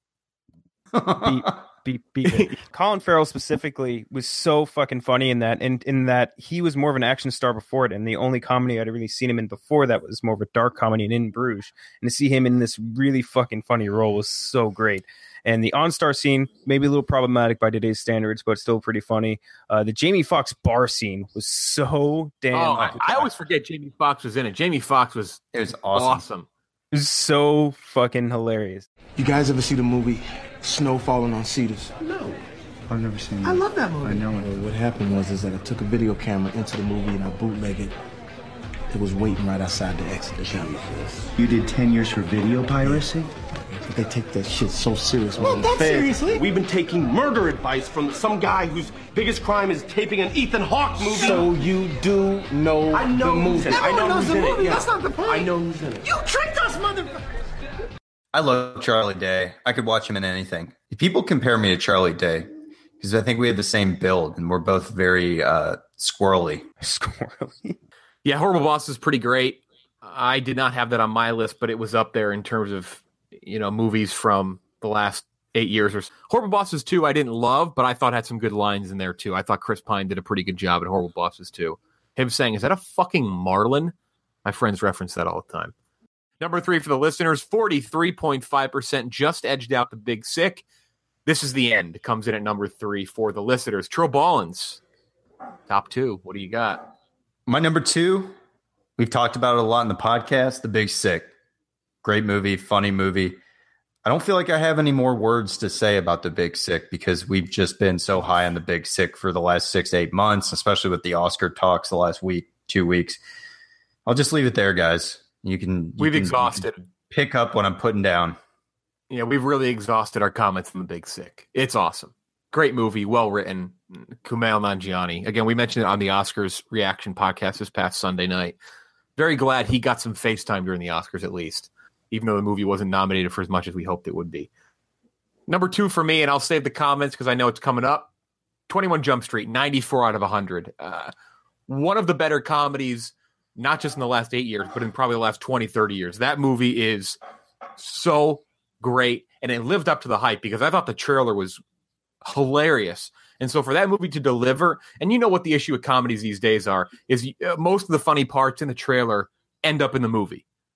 beat, beat, beat Colin Farrell specifically was so fucking funny in that, and in that he was more of an action star before it, and the only comedy I'd really seen him in before that was more of a dark comedy in In Bruges, and to see him in this really fucking funny role was so great. And the OnStar scene, maybe a little problematic by today's standards, but still pretty funny. Uh, the Jamie Foxx bar scene was so damn. Oh, I, I always forget Jamie Foxx was in it. Jamie Foxx was it was awesome. awesome. It was so fucking hilarious. You guys ever see the movie Snow Falling on Cedars? No. I've never seen it. I love that movie. I know it. What happened was is that I took a video camera into the movie and I bootlegged it. It was waiting right outside the exit to show you. You did ten years for video piracy? But they take that shit so serious. Well, man. not Fair. seriously. We've been taking murder advice from some guy whose biggest crime is taping an Ethan Hawke movie. So you do know, I know the movie. I know knows who's the in movie. it. Yeah. That's not the point. I know who's in it. You tricked us, motherfucker. I love Charlie Day. I could watch him in anything. People compare me to Charlie Day because I think we have the same build and we're both very uh, squirrely. Squirrely. Yeah, Horrible Boss is pretty great. I did not have that on my list, but it was up there in terms of, you know, movies from the last eight years or so. Horrible Bosses two I didn't love, but I thought had some good lines in there too. I thought Chris Pine did a pretty good job at Horrible Bosses two. Him saying, "Is that a fucking marlin?" My friends reference that all the time. Number three for the listeners, forty-three point five percent just edged out The Big Sick. This Is the End comes in at number three for the listeners. Trill Ballins, top two. What do you got? My number two, we've talked about it a lot in the podcast, The Big Sick. Great movie, funny movie. I don't feel like I have any more words to say about The Big Sick because we've just been so high on The Big Sick for the last six, eight months, especially with the Oscar talks the last week, two weeks. I'll just leave it there, guys. You can you We've can, exhausted. You can pick up what I'm putting down. Yeah, we've really exhausted our comments on The Big Sick. It's awesome. Great movie, well written. Kumail Nanjiani. Again, we mentioned it on the Oscars reaction podcast this past Sunday night. Very glad he got some FaceTime during the Oscars at least, even though the movie wasn't nominated for as much as we hoped it would be. Number two for me, and I'll save the comments because I know it's coming up, twenty-one Jump Street, ninety-four out of one hundred. Uh, one of the better comedies, not just in the last eight years, but in probably the last twenty, thirty years. That movie is so great, and it lived up to the hype because I thought the trailer was hilarious. And so for that movie to deliver, and you know what the issue with comedies these days are, is uh, most of the funny parts in the trailer end up in the movie.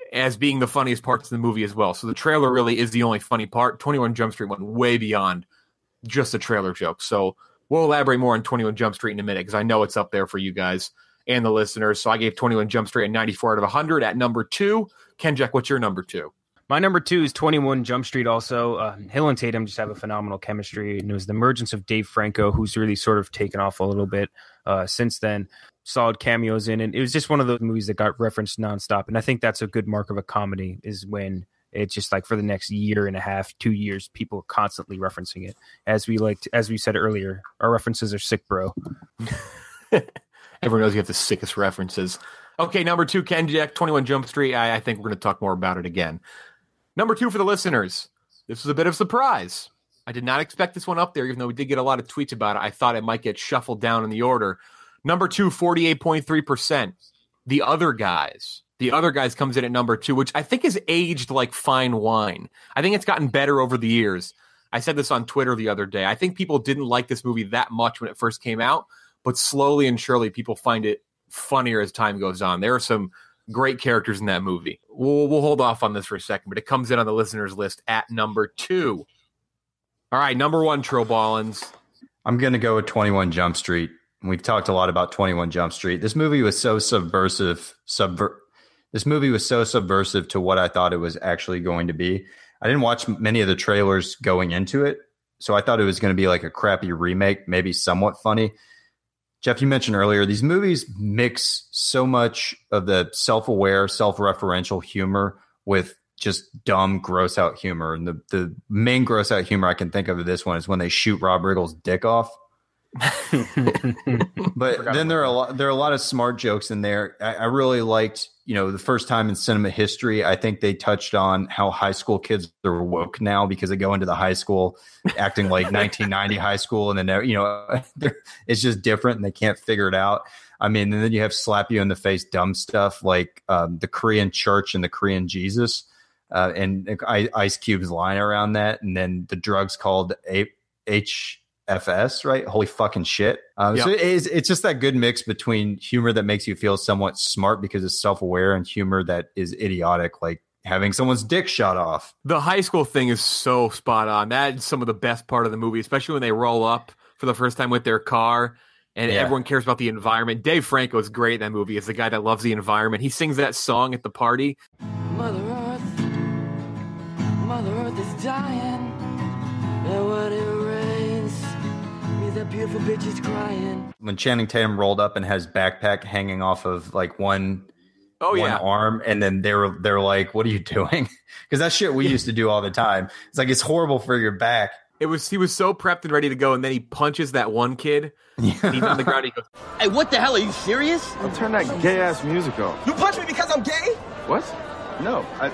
as being the funniest parts of the movie as well. So the trailer really is the only funny part. twenty-one Jump Street went way beyond just a trailer joke. So we'll elaborate more on twenty-one Jump Street in a minute because I know it's up there for you guys and the listeners. So I gave twenty-one Jump Street a ninety-four out of one hundred. At number two, Kenjack, what's your number two? My number two is twenty-one Jump Street also. Uh, Hill and Tatum just have a phenomenal chemistry. And it was the emergence of Dave Franco, who's really sort of taken off a little bit uh, since then. Solid cameos in. And it was just one of those movies that got referenced nonstop. And I think that's a good mark of a comedy is when it's just like for the next year and a half, two years, people are constantly referencing it. As we like, to, as we said earlier, our references are sick, bro. Everyone knows you have the sickest references. Okay, number two, Kenjack, twenty-one Jump Street. I, I think we're going to talk more about it again. Number two for the listeners. This was a bit of a surprise. I did not expect this one up there, even though we did get a lot of tweets about it. I thought it might get shuffled down in the order. Number two, forty-eight point three percent. The Other Guys. The Other Guys comes in at number two, which I think is aged like fine wine. I think it's gotten better over the years. I said this on Twitter the other day. I think people didn't like this movie that much when it first came out, but slowly and surely people find it funnier as time goes on. There are some great characters in that movie. We'll, we'll hold off on this for a second, but it comes in on the listeners list at number two. All right, number one, Trill Ballins. I'm going to go with twenty-one Jump Street. We've talked a lot about twenty-one Jump Street. This movie was so subversive. Subver- this movie was so subversive to what I thought it was actually going to be. I didn't watch many of the trailers going into it, so I thought it was going to be like a crappy remake, maybe somewhat funny. Jeff, you mentioned earlier, these movies mix so much of the self-aware, self-referential humor with just dumb, gross-out humor. And the, the main gross-out humor I can think of of this one is when they shoot Rob Riggle's dick off. But then there are a lot there are a lot of smart jokes in there. I, I really liked, you know, the first time in cinema history, I think they touched on how high school kids are woke now because they go into the high school acting like nineteen ninety high school, and then, you know, it's just different and they can't figure it out. I mean, and then you have slap you in the face dumb stuff like um, the Korean church and the Korean Jesus, uh, and Ice Cube's line around that, and then the drugs called A- H. F S, right? Holy fucking shit. Um, yep. So it is, it's just that good mix between humor that makes you feel somewhat smart because it's self-aware and humor that is idiotic, like having someone's dick shot off. The high school thing is so spot on. That is some of the best part of the movie, especially when they roll up for the first time with their car and yeah. everyone cares about the environment. Dave Franco is great in that movie. It's the guy that loves the environment. He sings that song at the party. Mother Earth, Mother Earth is dying. And when it rains, means that beautiful bitch is crying. When Channing Tatum rolled up and has backpack hanging off of like one, oh, one yeah. arm, and then they were they're like, "What are you doing?" Because that's shit we used to do all the time. It's like it's horrible for your back. It was he was so prepped and ready to go, and then he punches that one kid. Yeah. He's on the ground. He goes, "Hey, what the hell? Are you serious?" I'll turn that gay ass music off. You punch me because I'm gay? What? No. I.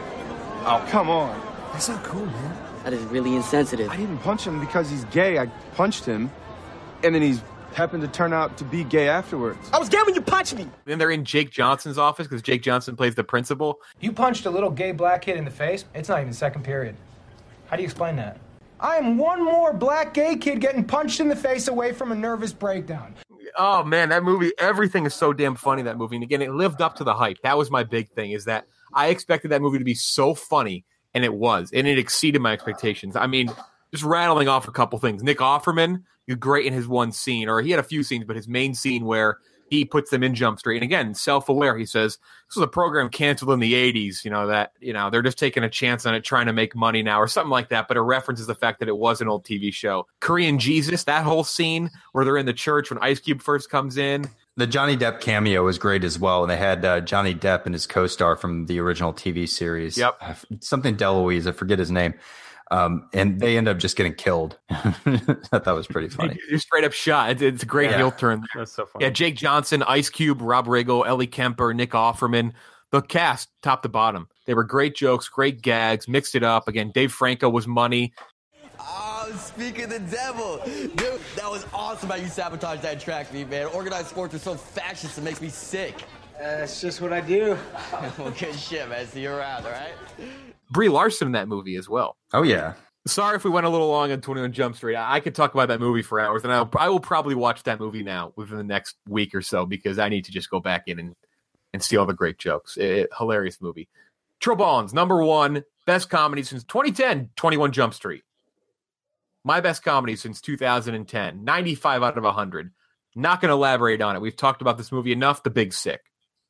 Oh, come on. That's not cool, man. That is really insensitive. I didn't punch him because he's gay. I punched him, and then he's happened to turn out to be gay afterwards. I was gay when you punched me. Then they're in Jake Johnson's office because Jake Johnson plays the principal. You punched a little gay black kid in the face. It's not even second period. How do you explain that? I am one more black gay kid getting punched in the face away from a nervous breakdown. Oh, man, that movie, everything is so damn funny, that movie. And again, it lived up to the hype. That was my big thing, is that I expected that movie to be so funny, and it was. And it exceeded my expectations. I mean, just rattling off a couple things. Nick Offerman, he's great in his one scene, or he had a few scenes, but his main scene where he puts them in Jump Street. And again, self-aware, he says, this was a program canceled in the eighties, you know, that, you know, they're just taking a chance on it, trying to make money now or something like that. But it references the fact that it was an old T V show. Korean Jesus, that whole scene where they're in the church when Ice Cube first comes in. The Johnny Depp cameo was great as well. And they had uh, Johnny Depp and his co-star from the original T V series. Yep. Something DeLuise, I forget his name. Um, and they end up just getting killed. I thought that was pretty funny. You're straight up shot. It's, it's a great yeah. heel turn. That's so funny. Yeah, Jake Johnson, Ice Cube, Rob Riggle, Ellie Kemper, Nick Offerman. The cast, top to bottom. They were great jokes, great gags, mixed it up. Again, Dave Franco was money. Oh, speak of the devil. Dude, that was awesome how you sabotaged that track meet, man. Organized sports are so fascist, it makes me sick. That's just what I do. Well, good shit, man. See you around, all right? Brie Larson in that movie as well. Oh, yeah. Sorry if we went a little long on twenty-one Jump Street. I, I could talk about that movie for hours, and I'll, I will probably watch that movie now within the next week or so because I need to just go back in and and steal the great jokes. It, it, hilarious movie. Trill Ballins, number one, best comedy since twenty ten, twenty-one Jump Street. My best comedy since two thousand ten, ninety-five out of one hundred. Not going to elaborate on it. We've talked about this movie enough. The Big Sick.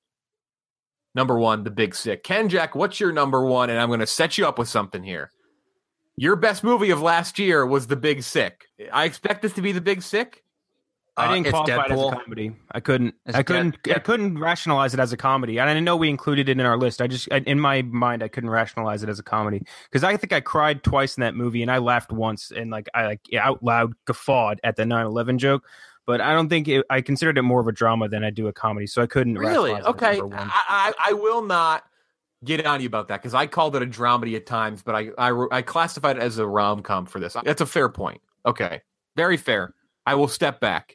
Number one, The Big Sick. Ken Jack, what's your number one? And I'm going to set you up with something here. Your best movie of last year was The Big Sick. I expect this to be The Big Sick. I didn't Uh, it's qualify it as a Deadpool. comedy. I couldn't. It's I couldn't. Dead- I couldn't rationalize it as a comedy. And I know we included it in our list. I just, I, in my mind, I couldn't rationalize it as a comedy because I think I cried twice in that movie and I laughed once and like I like out loud guffawed at the nine eleven joke. But I don't think it, I considered it more of a drama than I do a comedy, so I couldn't. Really? rationalize it as Okay. number one. I, I, I will not get on you about that because I called it a dramedy at times, but I, I, I classified it as a rom-com for this. That's a fair point. Okay. Very fair. I will step back.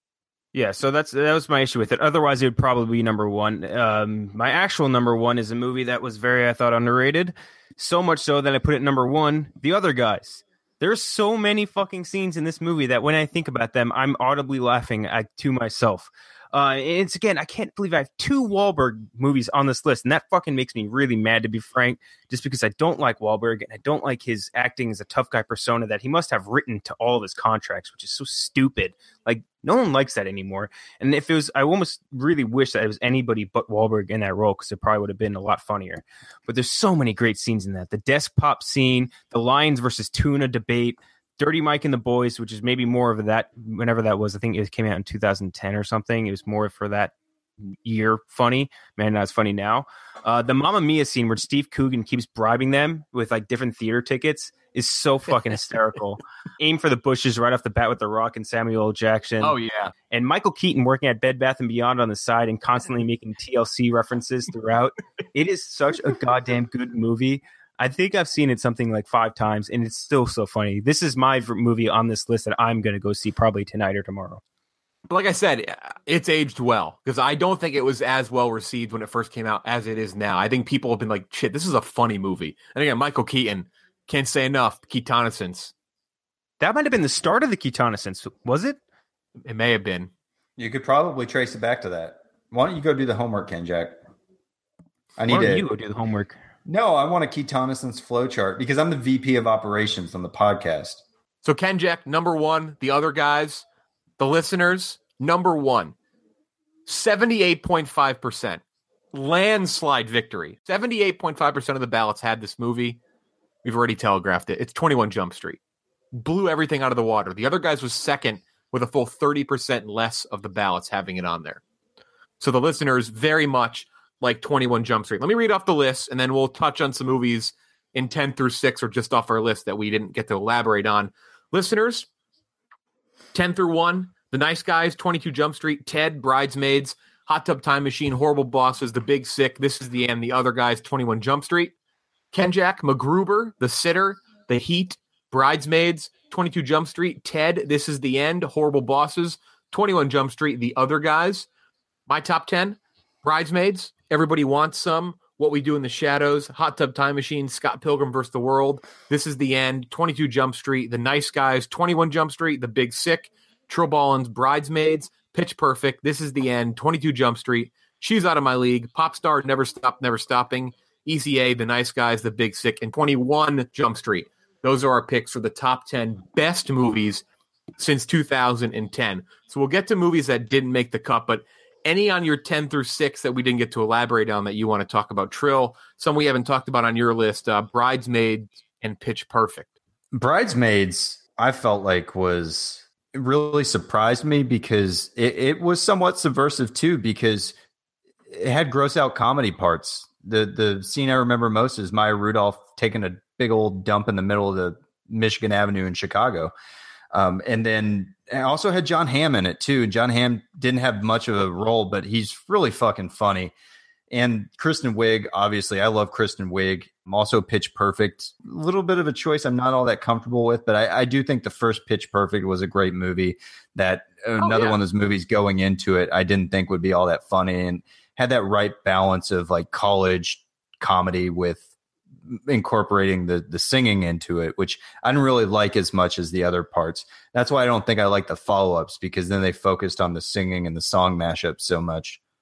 Yeah, so that's that was my issue with it. Otherwise, it would probably be number one. Um, my actual number one is a movie that was very, I thought, underrated. So much so that I put it number one, The Other Guys. There's so many fucking scenes in this movie that when I think about them, I'm audibly laughing at, to myself. Uh, it's again, I can't believe I have two Wahlberg movies on this list, and that fucking makes me really mad, to be frank, just because I don't like Wahlberg and I don't like his acting as a tough guy persona that he must have written to all of his contracts, which is so stupid. Like, no one likes that anymore. And if it was, I almost really wish that it was anybody but Wahlberg in that role because it probably would have been a lot funnier. But there's so many great scenes in that. The desk pop scene, the Lions versus Tuna debate, Dirty Mike and the Boys, which is maybe more of that, whenever that was. I think it came out in two thousand ten or something. It was more for that year funny. Man, that's funny now. Uh, the Mamma Mia scene where Steve Coogan keeps bribing them with like different theater tickets is so fucking hysterical. Aim for the bushes right off the bat with The Rock and Samuel L. Jackson. Oh, yeah. And Michael Keaton working at Bed Bath and Beyond on the side and constantly making T L C references throughout. It is such a goddamn good movie. I think I've seen it something like five times, and it's still so funny. This is my v- movie on this list that I'm going to go see probably tonight or tomorrow. But like I said, it's aged well because I don't think it was as well received when it first came out as it is now. I think people have been like, shit, this is a funny movie. And again, Michael Keaton, can't say enough, Keatonescence. That might have been the start of the Keatonescence, was it? It may have been. You could probably trace it back to that. Why don't you go do the homework, Ken Jack? I need Why don't to. you go do the homework? No, I want a Keatonescence flowchart because I'm the V P of operations on the podcast. So Ken Jack, number one. The other guys, the listeners, number one. seventy-eight point five percent. Landslide victory. seventy-eight point five percent of the ballots had this movie. We've already telegraphed it. It's twenty-one Jump Street. Blew everything out of the water. The other guys was second with a full thirty percent less of the ballots having it on there. So the listeners very much like twenty-one Jump Street. Let me read off the list, and then we'll touch on some movies in ten through six or just off our list that we didn't get to elaborate on. Listeners, ten through one, The Nice Guys, twenty-two Jump Street, Ted, Bridesmaids, Hot Tub Time Machine, Horrible Bosses, The Big Sick, This Is the End, The Other Guys, twenty-one Jump Street, Ken Jack, MacGruber, The Sitter, The Heat, Bridesmaids, twenty-two Jump Street, Ted, This Is the End, Horrible Bosses, twenty-one Jump Street, The Other Guys. My top ten, Bridesmaids, Everybody Wants Some, What We Do in the Shadows, Hot Tub Time Machine, Scott Pilgrim versus the World, This Is the End, twenty-two Jump Street, The Nice Guys, twenty-one Jump Street, The Big Sick, Trill Ballins, Bridesmaids, Pitch Perfect, This Is the End, twenty-two Jump Street, She's Out of My League, Pop Star, Never Stop, Never Stopping, Easy A, The Nice Guys, The Big Sick, and twenty-one Jump Street. Those are our picks for the top ten best movies since two thousand ten. So we'll get to movies that didn't make the cut, but any on your ten through six that we didn't get to elaborate on that you want to talk about? Trill, some we haven't talked about on your list, uh, Bridesmaids and Pitch Perfect. Bridesmaids, I felt like was it really surprised me because it, it was somewhat subversive too, because it had gross out comedy parts. The the scene I remember most is Maya Rudolph taking a big old dump in the middle of the Michigan Avenue in Chicago. Um, and then I also had John Hamm in it too. John Hamm didn't have much of a role, but he's really fucking funny. And Kristen Wiig, obviously, I love Kristen Wiig. I'm also Pitch Perfect. A little bit of a choice I'm not all that comfortable with, but I, I do think the first Pitch Perfect was a great movie. That another oh, yeah. one of those movies going into it, I didn't think would be all that funny and had that right balance of like college comedy with incorporating the the singing into it, which I didn't really like as much as the other parts. That's why I don't think I like the follow-ups, because then they focused on the singing and the song mashup so much.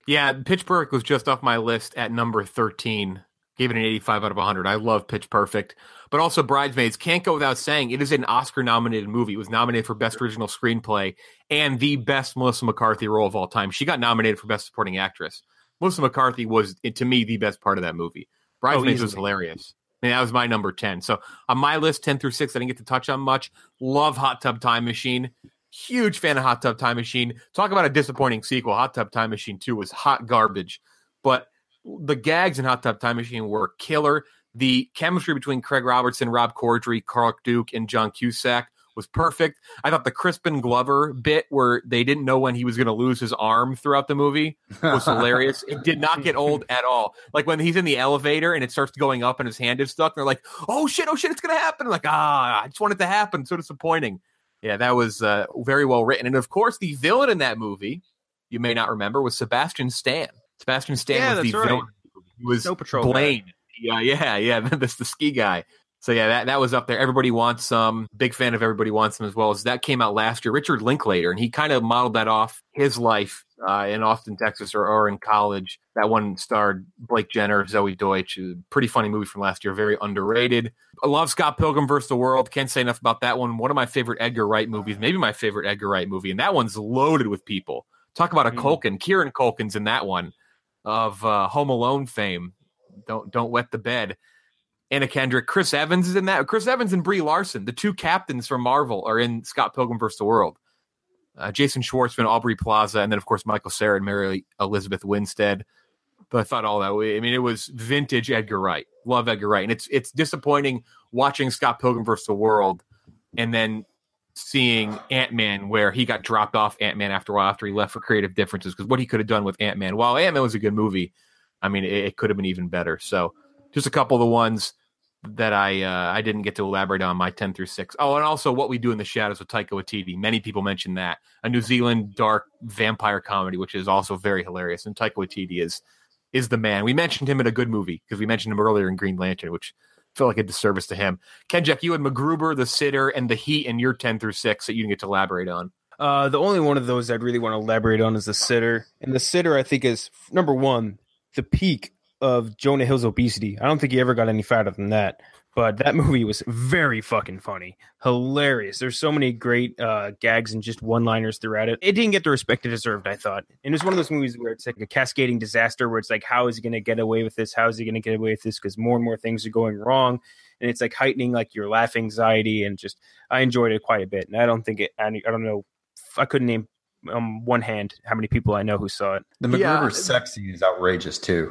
Yeah, Pitch Perfect was just off my list at number thirteen. Gave it an eighty-five out of one hundred. I love Pitch Perfect. But also Bridesmaids, can't go without saying, it is an Oscar-nominated movie. It was nominated for Best Original Screenplay and the best Melissa McCarthy role of all time. She got nominated for Best Supporting Actress. Melissa McCarthy was, to me, the best part of that movie. Bridesmaids oh, was hilarious. I mean, that was my number ten. So on my list, ten through six, I didn't get to touch on much. Love Hot Tub Time Machine. Huge fan of Hot Tub Time Machine. Talk about a disappointing sequel. Hot Tub Time Machine two was hot garbage. But the gags in Hot Tub Time Machine were killer. The chemistry between Craig Robertson, Rob Corddry, Carl Duke, and John Cusack was perfect. I thought the Crispin Glover bit where they didn't know when he was going to lose his arm throughout the movie was hilarious. It did not get old at all. Like when he's in the elevator and it starts going up and his hand is stuck, they're like, oh shit, oh shit, it's going to happen. I'm like, ah, I just want it to happen. So disappointing. Yeah, that was uh, very well written. And of course, the villain in that movie, you may not remember, was Sebastian Stan. Sebastian Stan yeah, was the right. villain. He was Snow Patrol Blaine. Guy. Yeah, yeah, yeah. That's the ski guy. So yeah, that, that was up there. Everybody Wants Some. Big fan of Everybody Wants Some as well. As that came out last year. Richard Linklater, and he kind of modeled that off his life uh, in Austin, Texas, or, or in college. That one starred Blake Jenner, Zoe Deutsch. A pretty funny movie from last year. Very underrated. I love Scott Pilgrim versus the World. Can't say enough about that one. One of my favorite Edgar Wright movies. Maybe my favorite Edgar Wright movie. And that one's loaded with people. Talk about a mm. Culkin. Kieran Culkin's in that one of uh, Home Alone fame. Don't don't wet the bed. Anna Kendrick. Chris Evans is in that. Chris Evans and Brie Larson, the two captains from Marvel, are in Scott Pilgrim versus the World. Uh, Jason Schwartzman, Aubrey Plaza, and then, of course, Michael Cera and Mary Elizabeth Winstead. But I thought all that way. I mean, it was vintage Edgar Wright. Love Edgar Wright. And it's it's disappointing watching Scott Pilgrim versus the World and then seeing Ant-Man where he got dropped off Ant-Man after a while after he left for creative differences, because what he could have done with Ant-Man, while Ant-Man was a good movie, I mean, it, it could have been even better. So just a couple of the ones that I uh, I didn't get to elaborate on, my ten through six. Oh, and also What We Do in the Shadows with Taika Waititi. Many people mention that. A New Zealand dark vampire comedy, which is also very hilarious. And Taika Waititi is is the man. We mentioned him in a good movie because we mentioned him earlier in Green Lantern, which felt like a disservice to him. Kenjack, you had MacGruber, The Sitter, and The Heat in your ten through six that you didn't get to elaborate on. Uh, the only one of those I'd really want to elaborate on is The Sitter. And The Sitter, I think, is, number one, the peak of Jonah Hill's obesity. I don't think he ever got any fatter than that. But that movie was very fucking funny. Hilarious. There's so many great uh, gags and just one-liners throughout it. It didn't get the respect it deserved, I thought. And it's one of those movies where it's like a cascading disaster where it's like, how is he going to get away with this? How is he going to get away with this? Because more and more things are going wrong. And it's like heightening like your laugh anxiety. And just, I enjoyed it quite a bit. And I don't think it, I don't know, I couldn't name um, one hand how many people I know who saw it. The MacGruber yeah. sex scene is outrageous too.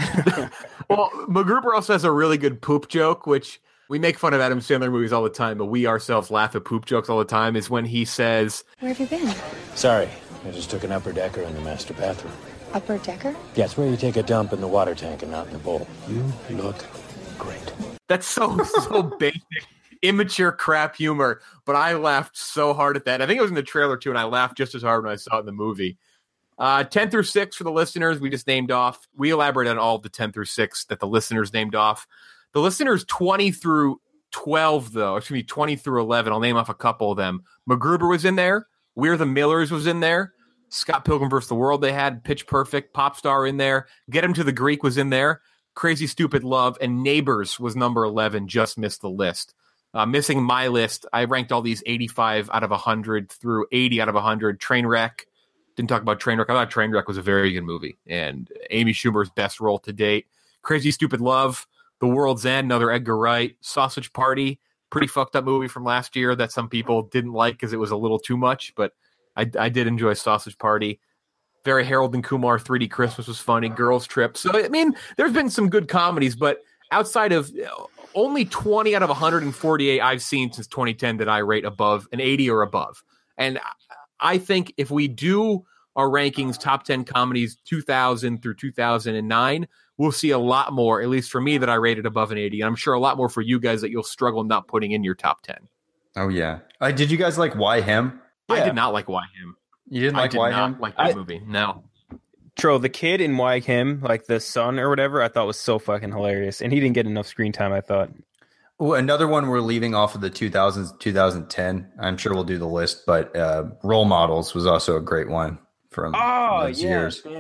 Well, MacGruber also has a really good poop joke, which we make fun of Adam Sandler movies all the time, but we ourselves laugh at poop jokes all the time, is when he says, "Where have you been?" Sorry, I just took an upper decker in the master bathroom. Upper decker? Yeah, it's where you take a dump in the water tank and not in the bowl. You look great. That's so, so basic, immature crap humor, but I laughed so hard at that. I think it was in the trailer too, and I laughed just as hard when I saw it in the movie. Uh, ten through six for the listeners, we just named off. We elaborated on all of the ten through six that the listeners named off. The listeners twenty through twelve, though, excuse me, twenty through eleven, I'll name off a couple of them. MacGruber was in there. We're the Millers was in there. Scott Pilgrim versus the World they had. Pitch Perfect, Popstar in there. Get Him to the Greek was in there. Crazy Stupid Love, and Neighbors was number eleven, just missed the list. Uh, missing my list, I ranked all these eighty-five out of one hundred through eighty out of one hundred. Trainwreck. Didn't talk about Trainwreck. I thought Trainwreck was a very good movie, and Amy Schumer's best role to date. Crazy Stupid Love, The World's End, another Edgar Wright. Sausage Party, pretty fucked up movie from last year that some people didn't like because it was a little too much, but I, I did enjoy Sausage Party. Very Harold and Kumar, three D Christmas was funny. Girls Trip. So, I mean, there's been some good comedies, but outside of only twenty out of one hundred forty-eight I've seen since twenty ten that I rate above an eighty or above. And I think if we do our rankings, top ten comedies, two thousand through two thousand nine, we'll see a lot more, at least for me, that I rated above an eighty. And I'm sure a lot more for you guys that you'll struggle not putting in your top ten. Oh, yeah. Uh, did you guys like Why Him? I Yeah. did not like Why Him. You didn't I like did Why not Him? like that I- movie. No. Tro, the kid in Why Him, like the son or whatever, I thought was so fucking hilarious. And he didn't get enough screen time, I thought. Well, another one we're leaving off of the two thousands, two thousand ten. I'm sure we'll do the list, but uh, Role Models was also a great one from Oh, those yeah, years. damn.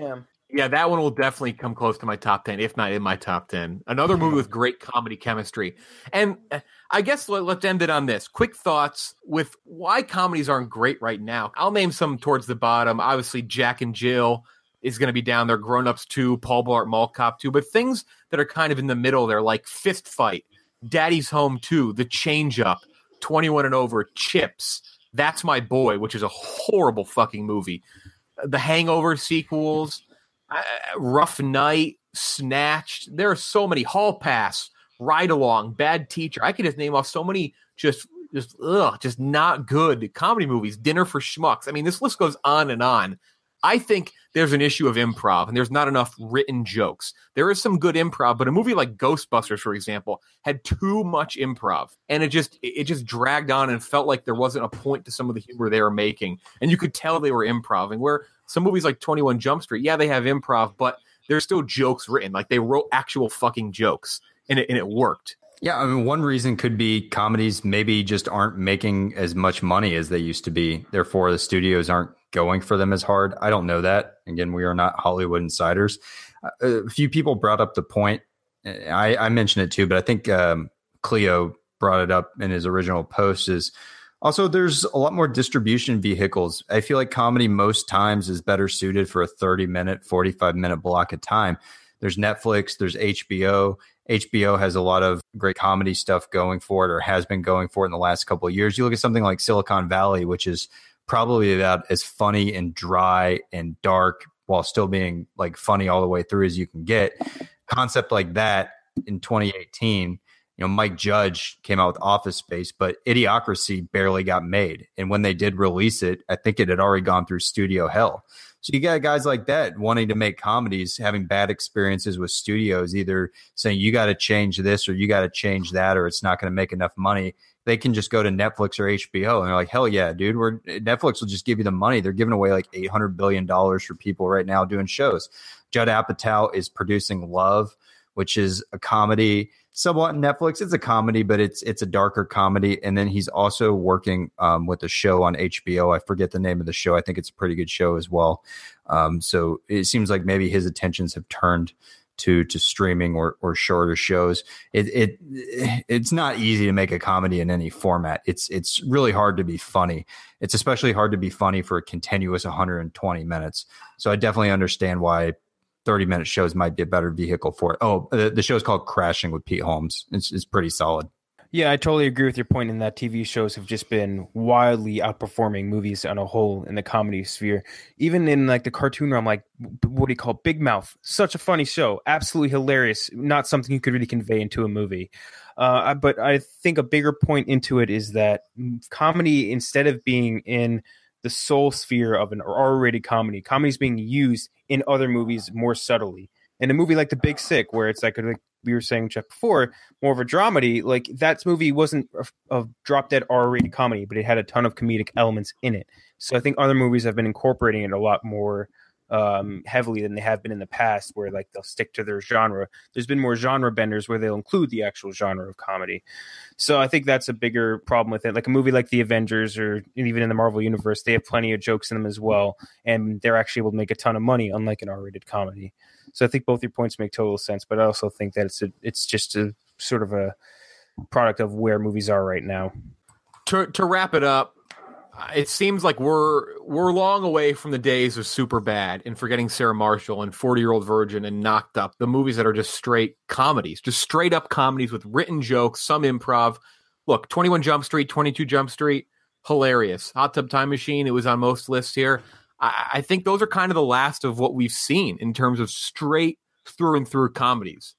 Yeah, that one will definitely come close to my top ten, if not in my top ten. Another movie with great comedy chemistry. And I guess let, let's end it on this. Quick thoughts with why comedies aren't great right now. I'll name some towards the bottom. Obviously, Jack and Jill is going to be down there. Grown Ups two, Paul Blart Mall Cop two. But things that are kind of in the middle there, like Fist Fight, Daddy's Home two, The Change Up, twenty-one and Over, Chips, That's My Boy, which is a horrible fucking movie. The Hangover sequels, uh, Rough Night, Snatched. There are so many. Hall Pass, Ride Along, Bad Teacher. I could just name off so many just just ugh, just not good comedy movies. Dinner for Schmucks. I mean, this list goes on and on. I think there's an issue of improv, and there's not enough written jokes. There is some good improv, but a movie like Ghostbusters, for example, had too much improv, and it just it just dragged on and felt like there wasn't a point to some of the humor they were making, and you could tell they were improvising. Where some movies like twenty-one Jump Street, yeah, they have improv, but there's still jokes written. Like, they wrote actual fucking jokes, and it, and it worked. Yeah, I mean, one reason could be comedies maybe just aren't making as much money as they used to be. Therefore, the studios aren't going for them as hard. I don't know that. Again, we are not Hollywood insiders. Uh, a few people brought up the point. I, I mentioned it too, but I think um, Cleo brought it up in his original post is also there's a lot more distribution vehicles. I feel like comedy most times is better suited for a thirty minute, forty-five minute block of time. There's Netflix, there's H B O. H B O has a lot of great comedy stuff going for it, or has been going for it in the last couple of years. You look at something like Silicon Valley, which is probably about as funny and dry and dark while still being like funny all the way through as you can get. Concept like that in twenty eighteen, you know, Mike Judge came out with Office Space, but Idiocracy barely got made. And when they did release it, I think it had already gone through studio hell. So you got guys like that wanting to make comedies, having bad experiences with studios, either saying you got to change this or you got to change that, or it's not going to make enough money. They can just go to Netflix or H B O and they're like, hell yeah, dude, we're Netflix will just give you the money. They're giving away like eight hundred billion dollars for people right now doing shows. Judd Apatow is producing Love, which is a comedy, somewhat Netflix. It's a comedy, but it's it's a darker comedy. And then he's also working um, with a show on H B O. I forget the name of the show. I think it's a pretty good show as well. Um, so it seems like maybe his attentions have turned to to streaming or or shorter shows. It it it's not easy to make a comedy in any format. It's it's really hard to be funny. It's especially hard to be funny for a continuous one hundred twenty minutes. So I definitely understand why thirty minute shows might be a better vehicle for it. Oh, the, the show is called Crashing with Pete Holmes. It's, it's pretty solid. Yeah, I totally agree with your point in that T V shows have just been wildly outperforming movies on a whole in the comedy sphere. Even in like the cartoon realm, like what do you call it? Big Mouth? Such a funny show. Absolutely hilarious. Not something you could really convey into a movie. Uh, but I think a bigger point into it is that comedy, instead of being in the sole sphere of an R-rated comedy, comedy is being used in other movies more subtly. In a movie like The Big Sick, where it's like, like we were saying, Jeff, before, more of a dramedy, like that movie wasn't a, a drop-dead R-rated comedy, but it had a ton of comedic elements in it. So I think other movies have been incorporating it a lot more um, heavily than they have been in the past, where like they'll stick to their genre. There's been more genre benders where they'll include the actual genre of comedy. So I think that's a bigger problem with it. Like a movie like The Avengers, or even in the Marvel Universe, they have plenty of jokes in them as well, and they're actually able to make a ton of money, unlike an R-rated comedy. So I think both your points make total sense, but I also think that it's a, it's just a sort of a product of where movies are right now. To to wrap it up, it seems like we're we're long away from the days of Superbad and Forgetting Sarah Marshall and forty-Year-Old Virgin and Knocked Up, the movies that are just straight comedies, just straight up comedies with written jokes, some improv. Look, twenty-one Jump Street, twenty-two Jump Street, hilarious. Hot Tub Time Machine, it was on most lists here. I, I think those are kind of the last of what we've seen in terms of straight through and through comedies.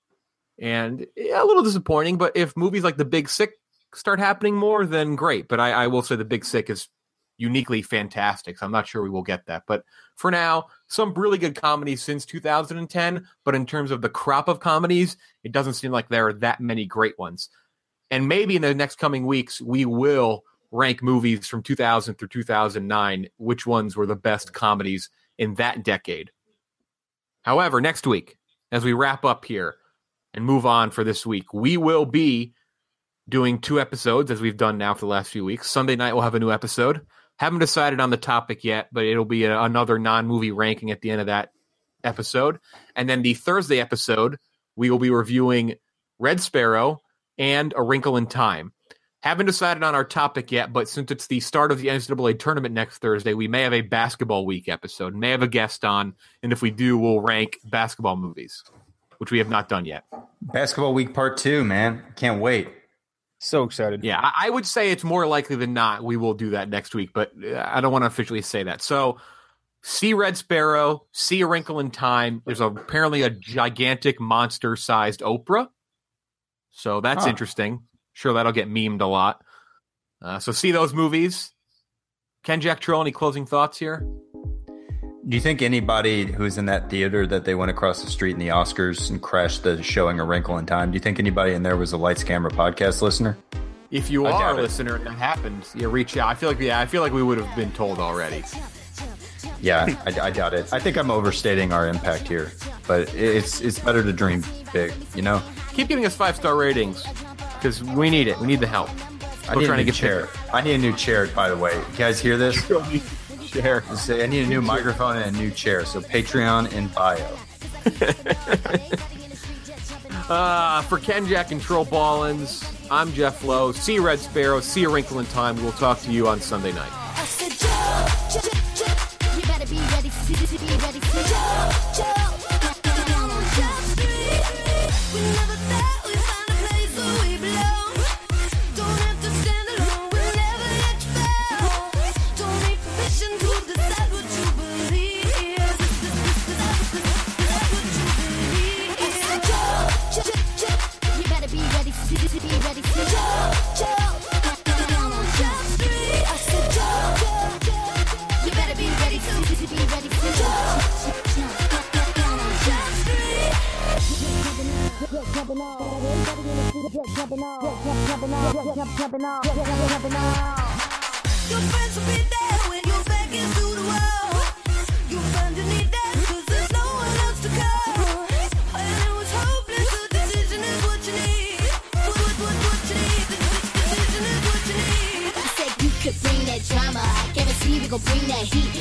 And yeah, a little disappointing, but if movies like The Big Sick start happening more, then great. But I, I will say The Big Sick is uniquely fantastic, so I'm not sure we will get that. But for now, some really good comedies since two thousand ten, but in terms of the crop of comedies, it doesn't seem like there are that many great ones. And maybe in the next coming weeks, we will rank movies from two thousand through two thousand nine, which ones were the best comedies in that decade. However, next week, as we wrap up here and move on for this week, we will be doing two episodes, as we've done now for the last few weeks. Sunday night, we'll have a new episode. Haven't decided on the topic yet, but it'll be a, another non-movie ranking at the end of that episode. And then the Thursday episode, we will be reviewing Red Sparrow and A Wrinkle in Time. Haven't decided on our topic yet, but since it's the start of the N C double A tournament next Thursday, we may have a basketball week episode, may have a guest on, and if we do, we'll rank basketball movies, which we have not done yet. Basketball week part two, man. Can't wait. So excited. Yeah, I, I would say it's more likely than not we will do that next week, but I don't want to officially say that. So see Red Sparrow, see A Wrinkle in Time. There's a, apparently a gigantic monster-sized Oprah, so that's huh. interesting. Sure, that'll get memed a lot. Uh, so see those movies. Ken Jack Troll, any closing thoughts here? Do you think anybody who's in that theater that they went across the street in the Oscars and crashed the showing A Wrinkle in Time, do you think anybody in there was a Lights Camera podcast listener? If you I are doubt a it. listener and that happened, yeah, reach out. I feel like yeah, I feel like we would have been told already. Yeah, I, I doubt it. I think I'm overstating our impact here, but it's it's better to dream big, you know? Keep giving us five-star ratings, because we need it. We need the help. I We're need trying a to new get chair. I need a new chair, by the way. You guys hear this? Chair. I need a new microphone and a new chair. So Patreon in bio. uh, for Ken Jack and Troll Ballins, I'm Jeff Lowe. See Red Sparrow. See A Wrinkle in Time. We'll talk to you on Sunday night. You better be ready to be ready to Joe, Joe. We never thought we'd find a place where we belong. Don't have to stand alone, we'll never let you fall. Don't need permission to decide what you believe. That's what you believe. Joe, Joe, Joe. You better be ready to be ready to Joe, Joe. Down on Joe Street. I said Joe, Joe, Joe. You better be ready to be ready to Joe, Joe. Down on Joe Street. Your friends will be there when you're back into the world. You find you need that cause there's no one else to call. And it was hopeless, the decision is what you need. What, what, what, what you need, the decision is what you need. I said you could bring that drama, guarantee we gon' bring that heat.